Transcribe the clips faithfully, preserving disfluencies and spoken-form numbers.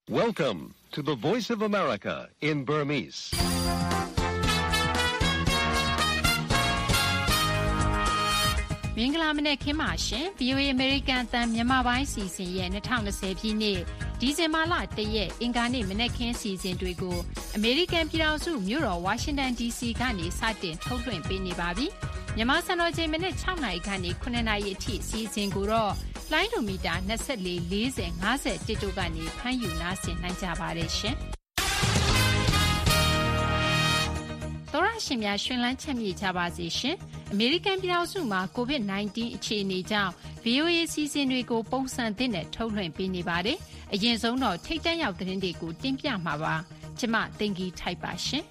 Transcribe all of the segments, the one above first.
Welcome to the Voice of America in Burmese. မင်္ဂလာမနေ့ခင်ပါရှင် ဗွီအိုအေ American အသံမြန်မာပိုင်းစီစဉ်ရဲ့၂၀၂၀ပြည့်နှစ်ဒီဇင်ဘာလ၁ရက်အင်္ဂါနေ့မနေ့ခင်းစီစဉ်တွေကို American ပြည်ထောင်စုမြို့တော် Washington ဒီ စီ ကနေစတင်ထုတ်လွှင့်ပေးနေပါပြီ။မြန်မာစံတော်ချိန်မနေ့၆နာရီကနေခုနှစ်နာရီအထိစီစဉ်ကိုတော့လိုင်းဒိုမီတာ၂၄ ၄၀ ၅၁တို့ကနေဖမ်းယူနားဆင်နိုင်ကြပါတယ်ရှင်။သောရရှင်များရှင်လန်းချက်မြေကြပါစေရှင်။ အမေရိကန်ပြည်ထောင်စုမှာ ကိုဗစ် ၁၉ အခြေအနေကြောင့် ဗွီအိုအေ စီစဉ်တွေကိုပုံစံသစ်နဲ့ထုတ်လွှင့်ပေးနေပါတယ်။အရင်ဆုံးတော့ထိပ်တန်းရောက်သတင်းတွေကိုတင်ပြမှာပါ။ကျမသိင်္ဂီထိုက်ပါရှင်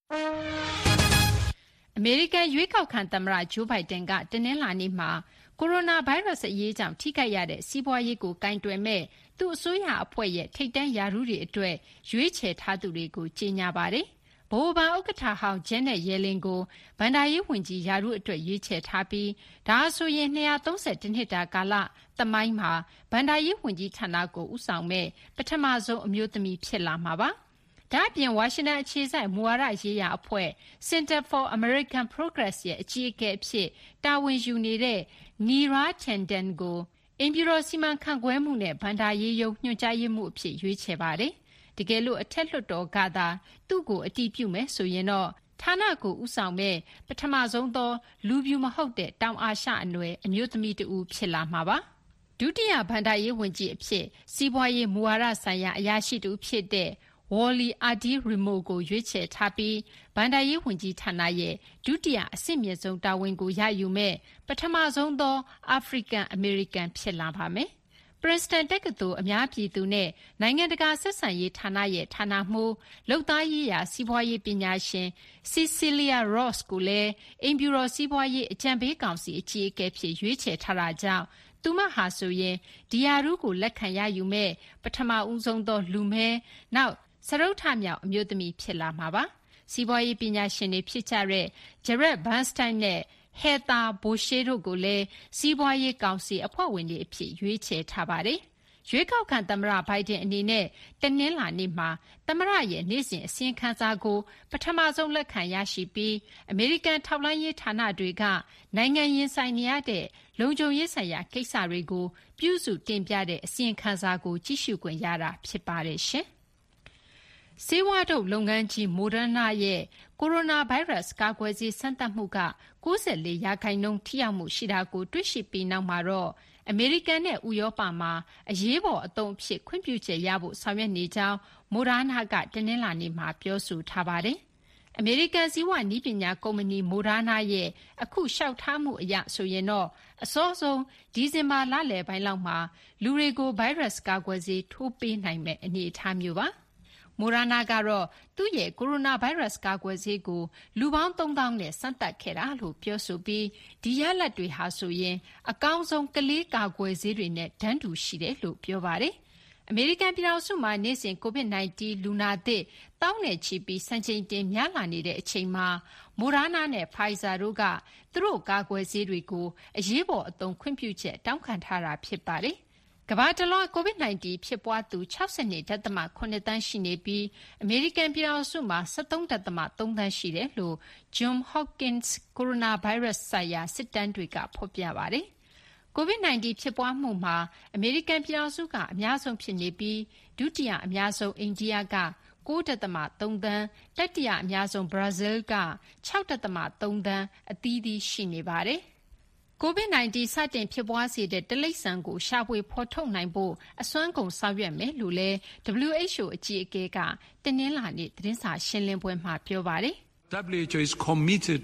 ။အမေရိကန်ရွေးကောက်ခံသမ္မတဂျိုးဘိုင်ဒန်ကတနင်္လာနေ့မှာကိုရိုနာဗိုင်းရပ်စ်အရေးကြောင့်ထိခိုက်ရတဲ့စီးပွားရေးကိုကင်တွယ်မဲ့သူ့အစိုးရအဖွဲ့ရဲ့ထိပ်တန်းရာထူးတွေအတွက်ရွေးချယ်ထားသူတွေကိုကြေညာပါတယ်။ဗဟိုဘဏ်ဥက္ကဋ္ဌဟောင်းဂျန်နဲ့ရဲလင်းကိုဘဏ္ဍာရေးဝန်ကြီးရာထူးအတွက်ရွေးချယ်ထားပြီးဒါဆိုရင်၂၃၁နှစ်တာကာလသမိုင်းမှာဘဏ္ဍာရေးဝန်ကြီးဌာနကိုဦးဆောင်မဲ့ပထမဆုံးအမျိုးသမီးဖြစ်လာမှာပါ။ဒါ့အပြင်ဝါရှင်တန်အခြေစိုက်မူဝါဒရေးရာအဖွဲ့ Center for American Progress ရဲ့အကြီးအကဲအဖြစ်တာဝန်ယူနေတဲ့ Neera Tanden ကိုအိမ်ဖြူတော်စီမံခန့်ခွဲမှုနဲ့ဘဏ္ဍာရေးရုံးညွှန်ကြားရေးမှူးအဖြစ်ရွေးချယ်ပါတယ်။တကယ်လို့အထက်လွှတ်တော်ကသာသူ့ကိုအတည်ပြုမယ်ဆိုရင်တော့ဌာနကိုဦးဆောင်မဲ့ပထမဆုံးသောလူပြူမဟုတ်တဲ့တောင်အာရှအနွယ်အမျိုးသမီးတဦးဖြစ်လာမှာပါ။ဒုတိယဘဏ္ဍာရေးဝန်ကြီးအဖြစ်စီးပွားရေးမူဝါဒဆိုင်ရာအရာရှိတူဖြစ်တဲ့ Wally Adeyemo ကိုရွေးချယ်ထားပြီးဘဏ္ဍာရေးဝန်ကြီးဌာနရဲ့ဒုတိယအဆင့်မြင့်ဆုံးတာဝန်ကိုရယူမဲ့ပထမဆုံးသောအာဖရိကန်အမေရိကန်ဖြစ်လာပါမယ်။ Princeton တက္ကသိုလ်အများပြည်သူနဲ့နိုင်ငံတကာဆက်ဆံရေးဌာနရဲ့ဌာနမှူးလုပ်သားရေးရာစီးပွားရေးပညာရှင် Cecilia Ross ကိုလည်းအိမ်ဖြူတော်စီးပွားရေးအကြံပေးကောင်စီအကြီးအကဲဖြစ်ရွေးချယ်ထားတာကြောင့်သူမဟာဆိုရင်ဒီယာရုကိုလက်ခံရယူမဲ့ပထမဦးဆုံးသောလူမဲနောက်စရုပ်ထမြောက်အမျိုးသမီးဖြစ်လာမှာပါ။စီးပွားရေးပညာရှင်တွေဖြစ်ကြတဲ့ Jared Bernstein နဲ့ Heather Boushey တို့ကိုလည်းစီးပွားရေးကောင်စီအဖွဲ့ဝင်တွေအဖြစ်ရွေးချယ်ထားပါတယ်။ရွေးကောက်ခံသမ္မတဘိုင်ဒန်အနေနဲ့တနင်္လာနေ့မှာသမ္မတရဲ့နေ့စဉ်အစီရင်ခံစာကိုပထမဆုံးလက်ခံရရှိပြီးအမေရိကန်ထောက်လှမ်းရေးဌာနတွေကနိုင်ငံရင်ဆိုင်နေရတဲ့လုံခြုံရေးဆိုင်ရာကိစ္စတွေကိုပြုစုတင်ပြတဲ့အစီရင်ခံစာကိုကြည့်ရှုခွင့်ရတာဖြစ်ပါတယ်ရှင်။ဆေးဝါးထုတ်လုပ်ငန်းကြီး Moderna ရဲ့ကိုရိုနာဗိုင်းရပ်စ်ကာကွယ်ဆေးစမ်းသပ်မှုက၉၄ရာခိုင်နှုန်းထိရောက်မှုရှိတာကိုတွေ့ရှိပြီးနောက်မှာတော့အမေရိကန်နဲ့ဥရောပမှာအရေးပေါ်အသုံးအဖြစ်ခွင့်ပြုချက်ရဖို့ဆောင်ရွက်နေကြောင်း Moderna ကတနင်္လာနေ့မှာပြောဆိုထားပါတယ်။အမေရိကန်ဇီဝနည်းပညာကုမ္ပဏီ Moderna ရဲ့အခုလျှောက်ထားမှုအရဆိုရင်တော့အစောဆုံးဒီဇင်ဘာလလယ်ပိုင်းလောက်မှာလူတွေကိုဗိုင်းရပ်စ်ကာကွယ်ဆေးထိုးပေးနိုင်မယ့်အနေအထားမျိုးပါ။မိုရာနာကတော့သူ့ရဲ့ကိုရိုနာဗိုင်းရပ်စ်ကာကွယ်ဆေးကိုလူပေါင်းသုံးသောင်းနဲ့စမ်းသပ်ခဲ့တာလို့ပြောဆိုပြီးဒီရလဒ်တွေဟာဆိုရင်အကောင်းဆုံးကလေးကာကွယ်ဆေးတွေနဲ့တန်းတူရှိတယ်လို့ပြောပါတယ်။အမေရိကန်ပြည်ထောင်စုမှာနေ့စဉ်ကိုဗစ် ၁၉ လူနာသစ်တောင်းနဲ့ချီပြီးစံချိန်တင်များလာနေတဲ့အချိန်မှာမိုရာနာနဲ့ဖိုင်ဇာတို့ကသူတို့ကာကွယ်ဆေးတွေကိုအရေးပေါ်အသုံးခွင့်ပြုချက်တောင်းခံထားတာဖြစ်ပါတယ်။ကမ္ဘာတလွှားကိုဗစ် ၁၉ ဖြစ်ပွားသူ၆၂.၇ သန်းရှိနေပြီးအမေရိကန်ပြည်ထောင်စုမှာ၁၃.၃ သန်းရှိတယ်လို့ Johns Hopkins ကိုရိုနာဗိုင်းရပ်စ်ဆိုင်ရာစစ်တမ်းတွေကဖော်ပြပါတယ်။ကိုဗစ် ၁၉ ဖြစ်ပွားမှုမှာအမေရိကန်ပြည်ထောင်စုကအများဆုံးဖြစ်နေပြီးဒုတိယအများဆုံးအိန္ဒိယက၉.၃ သန်းတတိယအများဆုံးဘရာဇီးလ်က၆.၃ သန်းအသီးသီးရှိနေပါတယ်။ကိုဗစ် ၁၉ စတင်ဖြစ်ပွားစေတဲ့တိရစ္ဆာန်ကိုရှာဖွေဖော်ထုတ်နိုင်ဖို့အစွမ်းကုန်ဆောင်ရွက်မယ်လို့လည်း ဒဘလျူ အိတ်ချ် အို အကြီးအကဲကတနင်္လာနေ့သတင်းစာရှင်းလင်းပွဲမှာပြောပါတယ်။ W H O is committed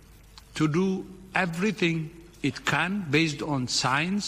to do everything it can based on science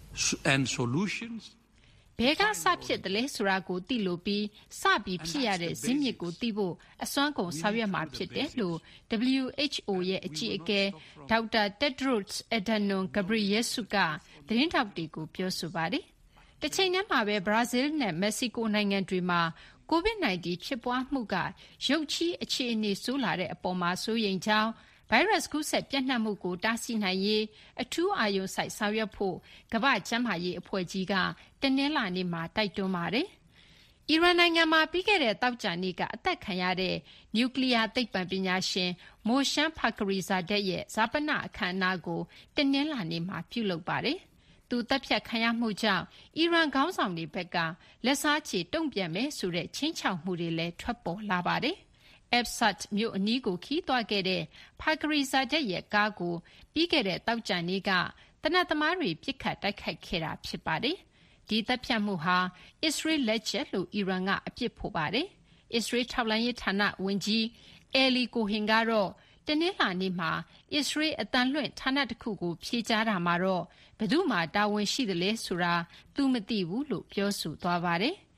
and solutions. ဘဲကစဖြစ်တယ်လဲဆိုတာကိုသိလို့ပြီးစပြီးဖြစ်ရတဲ့ဇင်းမြစ်ကိုသိဖို့အစွမ်းကုန်ဆောင်ရွက်မှာဖြစ်တယ်လို့ ဒဘလျူ အိတ်ချ် အို ရဲ့အကြီးအကဲဒေါက်တာ Tedros Adhanom Ghebreyesus ကသတင်းထောက်တွေကိုပြောဆိုပါတယ်။တစ်ချိန်တည်းမှာပဲဘရာဇီးနဲ့မက္ကဆီကိုနိုင်ငံတွေမှာကိုဗစ် ၁၉ ဖြစ်ပွားမှုကရုတ်ချည်းအခြေအနေဆိုးလာတဲ့အပေါ်မှာစိုးရိမ်ကြောင်းဗိုင်းရပ်စ်ကူးစက်ပြန့်နှံ့မှုကိုတားဆီးနိုင်ရေးအထူးအာရုံစိုက်ဆောင်ရွက်ဖို့ကမ္ဘာ့ကျန်းမာရေးအဖွဲ့ကြီးကတနင်္လာနေ့မှာတိုက်တွန်းပါတယ်။အီရန်နိုင်ငံမှာပြီးခဲ့တဲ့သောကြာနေ့ကအသက်ခံရတဲ့နျူကလ িয়ার သိပ္ပံပညာရှင်မိုရှန်ဖာခရီဇာဒက်ရဲ့ဈာပနအခမ်းအနားကိုတနင်္လာနေ့မှာပြုလုပ်ပါတယ်။သူတပ်ဖြတ်ခံရမှုကြောင့်အီရန်ခေါင်းဆောင်တွေဘက်ကလက်စားချေတုံ့ပြန်မယ်ဆိုတဲ့ချင်းချောက်မှုတွေလည်းထွက်ပေါ်လာပါတယ်။ Efsat မြို့အနီးကိုခီးသွားခဲ့တဲ့ဖာခရီဇာဒက်ရဲ့ကားကိုပြီးခဲ့တဲ့သောကြာနေ့ကသေနတ်သမားတွေပစ်ခတ်တိုက်ခိုက်ခဲ့တာဖြစ်ပါတယ်။ဒီတပ်ဖြတ်မှုဟာအစ္စရေးလက်ချက်လို့အီရန်ကအပြစ်ဖို့ပါတယ်။အစ္စရေးထောက်လှမ်းရေးဌာနဝန်ကြီးအဲလီကိုဟင်ကတော့တနင်္လာနေ့မှာအစ္စရေးအတန်လွင့်ဌာနတစ်ခုကိုဖြေကြားတာမှာတော့ဘယ်သူမှတာဝန်ရှိတယ်လဲဆိုတာသူမသိဘူးလို့ပြောဆိုသွားပါတယ်။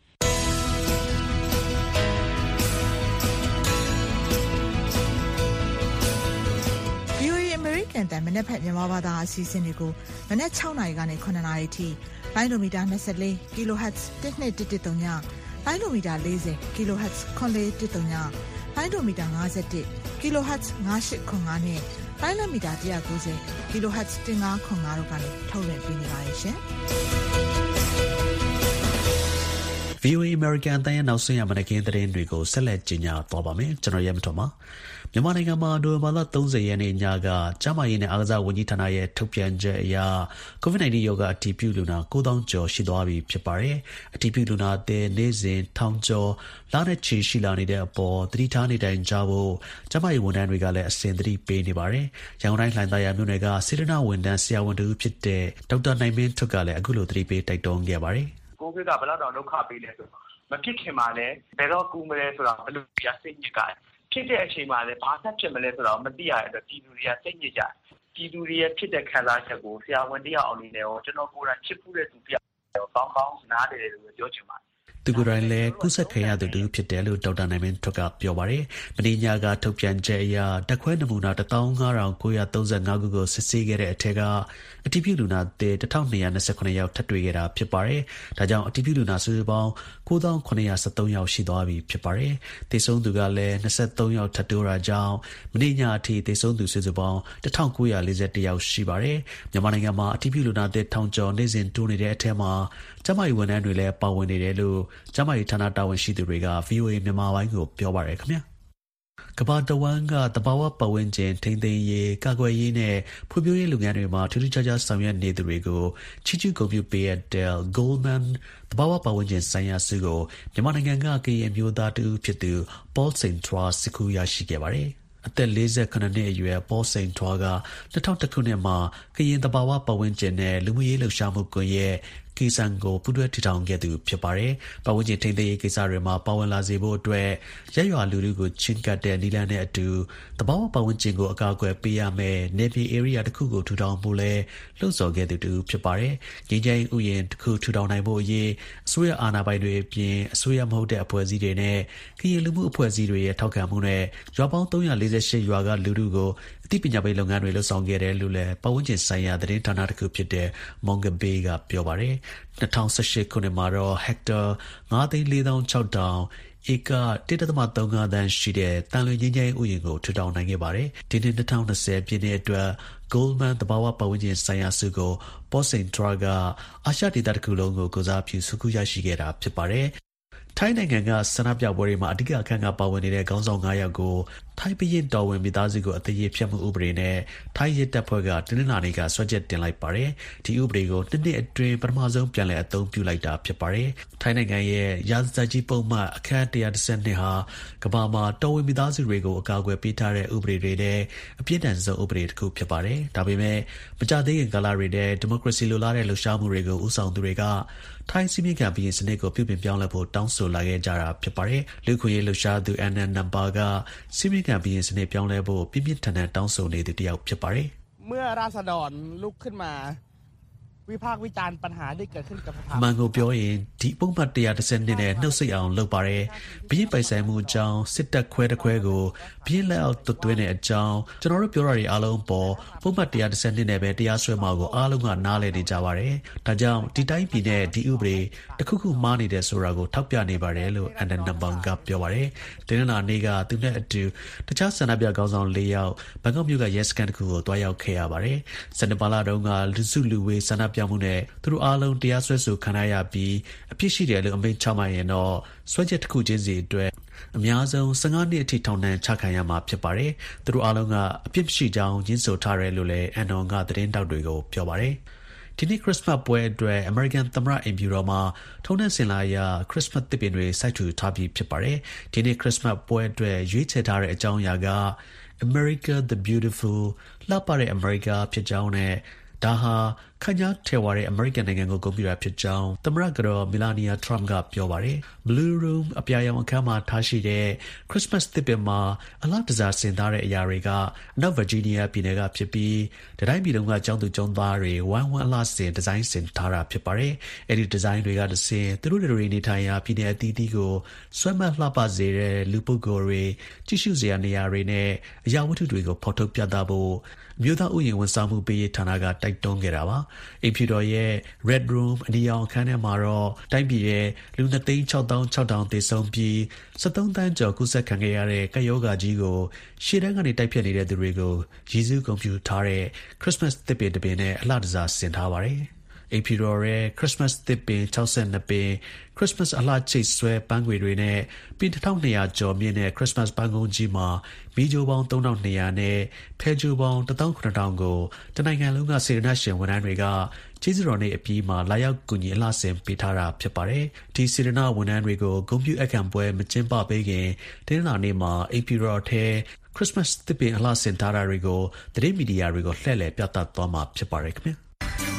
ဗွီအိုအေ American တန်မနက်ဖြန်မြန်မာဘာသာအစီအစဉ်တွေကိုမနက်၆နာရီကနေ၇နာရီထိလိုင်းဒိုမီတာ၂၄ kilohertz တစ်နှစ်တစ်တစ်သုံးညလိုင်းဒိုမီတာ၄၀ kilohertz ခွန်လေးတစ်သုံးညလိုင်းဒိုမီတာ၅၁ kilohertz ၅၈ခွန်၅နဲ့လိုင်းလမီတာ၁၉၀ kilohertz ၁၅ခွန်၅တို့ကနေထုတ်လွှင့်ပေးနေပါတယ်ရှင်။ဗွီအိုအေ American အသံရဲ့နောက်ဆုံးရမနက်ခင်းသတင်းတွေကိုဆက်လက်ကြီးညာသွားပါမယ်ကျွန်တော်ရဲမတော်ပါမြန်မာနိုင်ငံမှာနိုဝင်ဘာလ၃၀ရက်နေ့ညကကျန်းမာရေးနဲ့အားကစားဝန်ကြီးဌာနရဲ့ထုတ်ပြန်ချက်အရ ကိုဗစ်၁၉ ရောဂါအတည်ပြုလူနာကိုးသောင်းကျော်ရှိသွားပြီဖြစ်ပါတယ်။အတည်ပြုလူနာအသစ်နေ့စဉ်ထောင်ကျော်လနဲ့ချီရှိလာနေတဲ့အပေါ်သတိထားနေတိုင်ကြဖို့ကျန်းမာရေးဝန်ထမ်းတွေကလည်းအစဉ်သတိပေးနေပါတယ်။ရန်ကုန်တိုင်းလှိုင်သာယာမြို့နယ်ကစေတနာဝန်ထမ်းဆရာဝန်တူဖြစ်တဲ့ဒေါက်တာနိုင်မင်းထွတ်ကလည်းအခုလိုသတိပေးတိုက်တွန်းခဲ့ပါတယ်။ကိုဗစ်ကဘယ်လောက်တော့ဒုက္ခပေးလဲဆိုတော့မဖြစ်ခင်မှာလည်းဘယ်တော့ကူမလဲဆိုတာဘယ်လိုပြစိတ်ညစ်ကဖြစ်တဲ့အချိန်မှာလည်းဘာဆက်ဖြစ်မလဲဆိုတော့မသိရတဲ့အတွက်ပြည်သူတွေကစိတ်ညစ်ကြတယ်ပြည်သူတွေရဲ့ဖြစ်တဲ့ခံစားချက်ကိုဆရာဝန်တရားအောင်နေတယ်ဟောကျွန်တော်ကိုယ်တိုင်ဖြစ်မှုတဲ့သူတရားကောင်းကောင်းနားတယ်လို့ပြောချင်ပါတယ်သူကိုယ်တိုင်လည်းကုသခံရသူတူဖြစ်တယ်လို့ဒေါက်တာနိုင်မင်းထွတ်ကပြောပါတယ်။မင်းညာကထုတ်ပြန်ချက်အရတက်ခွဲနမူနာတစ်သောင်းငါးထောင်ကိုးရာသုံးဆယ့်ငါးခုကိုစစ်ဆေးခဲ့တဲ့အထက်ကအတည်ပြုလူနာသစ်တစ်ထောင်နှစ်ရာနှစ်ဆယ့်ခုနှစ်ယောက်ထပ်တွေ့ခဲ့တာဖြစ်ပါတယ်။ဒါကြောင့်အတည်ပြုလူနာစုစုပေါင်းကိုးသောင်းခုနှစ်ရာဆယ့်သုံးယောက်ရှိသွားပြီဖြစ်ပါတယ်။သေဆုံးသူကလည်းနှစ်ဆယ့်သုံးယောက်ထပ်တိုးတာကြောင့်မင်းညာအထိသေဆုံးသူစုစုပေါင်းတစ်ထောင်ကိုးရာလေးဆယ့်တစ်ယောက်ရှိပါတယ်။မြန်မာနိုင်ငံမှာအတည်ပြုလူနာသစ်ထောင်ကျော်နေ့စဉ်တိုးနေတဲ့အထက်မှာကျန်းမာရေးဝန်ထမ်းတွေလည်းပါဝင်နေတယ်လို့ကျန်းမာရေးဌာနတာဝန်ရှိသူတွေက ဗွီအိုအေ မြန်မာပိုင်းကိုပြောပါတယ်ခင်ဗျာကမ္ဘာတဝန်းကတဘာဝပတ်ဝန်းကျင်ထိန်းသိမ်းရေးကာကွယ်ရေးနဲ့ဖွံ့ဖြိုးရေးလုပ်ငန်းတွေမှာထူးထူးခြားခြားဆောင်ရွက်နေသူတွေကိုချီးကျူးဂုဏ်ပြုပေးရတဲ့ Goldman တဘာဝပတ်ဝန်းကျင်ဆိုင်ရာဆုကိုမြန်မာနိုင်ငံကကရင်မျိုးသားတူဖြစ်သူ Paul Saint-Trois စကူရရှိခဲ့ပါတယ်အသက်၄၇နှစ်အရွယ်Paul Saint-Troisက၂၀၀၁ခုနှစ်မှာကရင်တဘာဝပတ်ဝန်းကျင်နဲ့လူမှုရေးလှုပ်ရှားမှုကွန်ရက်ကိစ္စကိုပူးတွဲထူထောင်ခဲ့သူဖြစ်ပါတယ်။ပတ်ဝန်းကျင်ထိန်းသိမ်းရေးကိစ္စတွေမှာပါဝင်လာစေဖို့အတွက်ရက်ရွာလူလူကိုချင်းကပ်တဲ့နည်းလမ်းနဲ့အတူတဘာဝပတ်ဝန်းကျင်ကိုအကာအကွယ်ပေးရမယ်။နေပြည် area တစ်ခုကိုထူထောင်ဖို့လဲလှုံ့ဆော်ခဲ့သူတူဖြစ်ပါတယ်။ငြိမ်းချမ်းရေးဥယျာဉ်တစ်ခုထူထောင်နိုင်ဖို့အရေးအစိုးရအာဏာပိုင်တွေအပြင်အစိုးရမဟုတ်တဲ့အဖွဲ့အစည်းတွေနဲ့ကရင်လူမှုအဖွဲ့အစည်းတွေရဲ့ထောက်ခံမှုနဲ့ရွာပေါင်း၃ရာ၄၈ရွာကလူလူကိုအသိပညာပေးလုပ်ငန်းတွေလှုပ်ဆောင်ခဲ့တယ်လို့လည်းပတ်ဝန်းကျင်ဆိုင်ရာသတင်းဌာနတစ်ခုဖြစ်တဲ့ Monga Bay ကပြောပါတယ်။၂၀၁၈ခုနှစ်မှာတော့ဟက်တာငါးသိန်းလေးသောင်းခြောက်ထောင်ဧကတစ်ဒသမသုံးငါးသန်းရှိတဲ့တန်လွင်ငြိမ်းချမ်းရေးဥယျာဉ်ကိုထူထောင်နိုင်ခဲ့ပါတယ်။ဒီနှစ်၂၀၂၀ပြည့်နှစ်အတွက် Goldman တဘာဝပတ်ဝန်းကျင်ဆိုင်ရာဆုကို Paul Saint-Trois ကအာရှဒေသတစ်ခုလုံးကိုကိုစားပြုဆုခုရရှိခဲ့တာဖြစ်ပါတယ်။ထိုင်းနိုင်ငံကဆန္ဒပြပွဲတွေမှာအဓိကအခမ်းကပါဝင်နေတဲ့ခေါင်းဆောင်ငါးယောက်ကိုထိုင်းဘုရင်တော်ဝင်မိသားစုကိုအသေးရဖြတ်မှုဥပဒေနဲ့ထိုင်းရဲတပ်ဖွဲ့ကတနင်္လာနေ့ကဆွဲချက်တင်လိုက်ပါတယ်။ဒီဥပဒေကိုနှစ်နှစ်အတွင်းပထမဆုံးပြန်လည်အသုံးပြုလိုက်တာဖြစ်ပါတယ်။ထိုင်းနိုင်ငံရဲ့ရာဇသတ်ကြီးပုံမှန်အခန်း၁၁၂ဟာကမ္ဘာမှာတော်ဝင်မိသားစုတွေကိုအကာအကွယ်ပေးထားတဲ့ဥပဒေတွေနဲ့အပြည့်အစုံဆုံးဥပဒေတစ်ခုဖြစ်ပါတယ်။ဒါပေမဲ့မကြသေးခင်ကာလတွေနဲ့ဒီမိုကရေစီလိုလားတဲ့လှုပ်ရှားမှုတွေကိုဦးဆောင်သူတွေကထိုင်းစီမင်းခံဘုရင်စနစ်ကိုပြုပြင်ပြောင်းလဲဖို့တောင်းဆိုလာခဲ့ကြတာဖြစ်ပါတယ်။လူခွင့်ရေးလှုပ်ရှားသူအန်နန်နမ်ပါကစီမင်းခံဘုရင်စနစ်ပြောင်းလဲဖို့ပြင်းပြင်းထန်ထန်တောင်းဆိုနေသူတယောက်ဖြစ်ပါတယ်။เมื่อราษฎรลุกขึ้นมาวิพากษ์วิจารณ์ปัญหาที่เกิดขึ้นกับสถาบันမန်ကိုပြောရင်ဒီပုံမှန်၁၁၀နှစ်နဲ့နှုတ်ဆက်အောင်လုပ်ပါတယ်။ဘုရင်ပိုင်ဆိုင်မှုအကြောင်းစစ်တပ်ခွဲတစ်ခွဲကိုဘုရင်လက်အောက်သွတ်သွင်းတဲ့အကြောင်းကျွန်တော်တို့ပြောတာတွေအားလုံးပေါ်ပုံမှန်၁၁၀နှစ်နဲ့ပဲတရားစွဲမှာကိုအားလုံးကနားလည်နေကြပါတယ်။ဒါကြောင့်ဒီတိုင်းပြည်နဲ့ဒီဥပဒေတစ်ခုခုမှားနေတယ်ဆိုတာကိုထောက်ပြနေပါတယ်လို့အန်ဒန်နမ်ဘန်ကပြောပါတယ်။တင်းနာနေ့ကသူနဲ့အတူတခြားဆန္ဒပြခေါင်းဆောင်၄ယောက်ဘန်ကောက်မြို့ကရဲစခန်းတစ်ခုကိုတွားရောက်ခဲ့ရပါတယ်။စနေပါလာတုန်းကလူစုလူဝေးဆန္ဒပြပြမှုနဲ့သူတို့အားလုံးတရားစွဲဆိုခံရပြီးအပြစ်ရှိတယ်လို့အမိန့်ချမှတ်ရင်တော့စွဲချက်တစ်ခုချင်းစီအတွက်အများဆုံး၁၅နှစ်အထိထောင်ဒဏ်ချခံရမှာဖြစ်ပါတယ်။သူတို့အားလုံးကအပြစ်မရှိကြောင်းညှင်းဆိုထားတယ်လို့လည်းအန်နော်ကသတင်းတောက်တွေကိုပြောပါတယ်။ဒီနေ့ခရစ်စမတ်ပွဲအတွက်အမေရိကန်သမ္မတအိမ်ဖြူတော်မှာထုံးတဲ့စင်လာအရခရစ်စမတ်သစ်ပင်တွေစိုက်ထူထားပြီးဖြစ်ပါတယ်။ဒီနေ့ခရစ်စမတ်ပွဲအတွက်ရွေးချယ်ထားတဲ့အကြောင်းအရာက America the Beautiful လှပတဲ့ America ဖြစ်ကြောင်းနဲ့ဒါဟာခန့်ညားထဲဝါတဲ့အမေရိကန်နိုင်ငံကိုဂုဏ်ပြုတာဖြစ်ကြောင်းသမ္မတကတော်မီလာနီယာထရမ့်ကပြောပါတယ်။ Blue Room အပြာရောင်အခန်းမှာထားရှိတဲ့ Christmas သစ်ပင်မှာအလှတစားဆင်ထားတဲ့အရာတွေကအနောက်ဗာဂျီးနီးယားပြည်နယ်ကဖြစ်ပြီးတတိုင်းပြည်လုံးကကျောင်းသူကျောင်းသားတွေဝမ်းဝမ်းအလှဆင်ဒီဇိုင်းဆင်ထားတာဖြစ်ပါတယ်။အဲဒီဒီဇိုင်းတွေကတစ်ဆင့်သူတို့တွေနေထိုင်ရာပြည်နယ်အသီးသီးကိုဆွဲမလှပစေတဲ့လူပုဂ္ဂိုလ်တွေကြည့်ရှုစရာနေရာတွေနဲ့အရာဝတ္ထုတွေကိုဖော်ထုတ်ပြသဖို့အမျိုးသားဥယျာဉ်ဝန်ဆောင်မှုပေးရေးဌာနကတိုက်တွန်းခဲ့တာပါ။အိမ်ဖြူတော်ရဲ့ Red Room အနီရောင်အခန်းထဲမှာတော့တိုင်းပြည်ရဲ့လူနှစ်သိန်းခြောက်သောင်းခြောက်ထောင်သေဆုံးပြီး၁၃သန်းကျော်ကူးစက်ခံခဲ့ရတဲ့ကပ်ရောဂါကြီးကိုရှေ့တန်းကနေတိုက်ဖျက်နေတဲ့သူတွေကိုရည်စူးဂုဏ်ပြုထားတဲ့ Christmas သစ်ပင်တစ်ပင်နဲ့အလှတစားဆင်ထားပါတယ်။အိမ်ဖြူတော်ရဲ့ခရစ်စမတ်သစ်ပင်၆၂ပင်ခရစ်စမတ်အလှချိတ်ဆွဲပန်းခွေတွေနဲ့ပင်တစ်ထောင်နှစ်ရာကျော်မြင့်တဲ့ခရစ်စမတ်ပန်းကုန်းကြီးမှာမီးကြိုးပေါင်းသုံးထောင်နှစ်ရာနဲ့ဖဲကြိုးပေါင်းတစ်သောင်းခုနှစ်ထောင်ကိုတနိုင်ငံလုံးကစေတနာရှင်ဝန်ထမ်းတွေကကျေးဇူးတော်နေ့အပြီးမှာလာရောက်ကူညီအလှဆင်ပေးထားတာဖြစ်ပါတယ်။ဒီစေတနာဝန်ထမ်းတွေကိုဂုဏ်ပြုအခမ်းပွဲမကျင်းပပေးခင်တင်းလာနေ့မှာအိမ်ဖြူတော်ထဲခရစ်စမတ်သစ်ပင်အလှဆင်ထားတာတွေကိုသတင်းမီဒီယာတွေကိုလှည့်လည်ပြသသွားမှာဖြစ်ပါတယ်ခင်ဗျာ။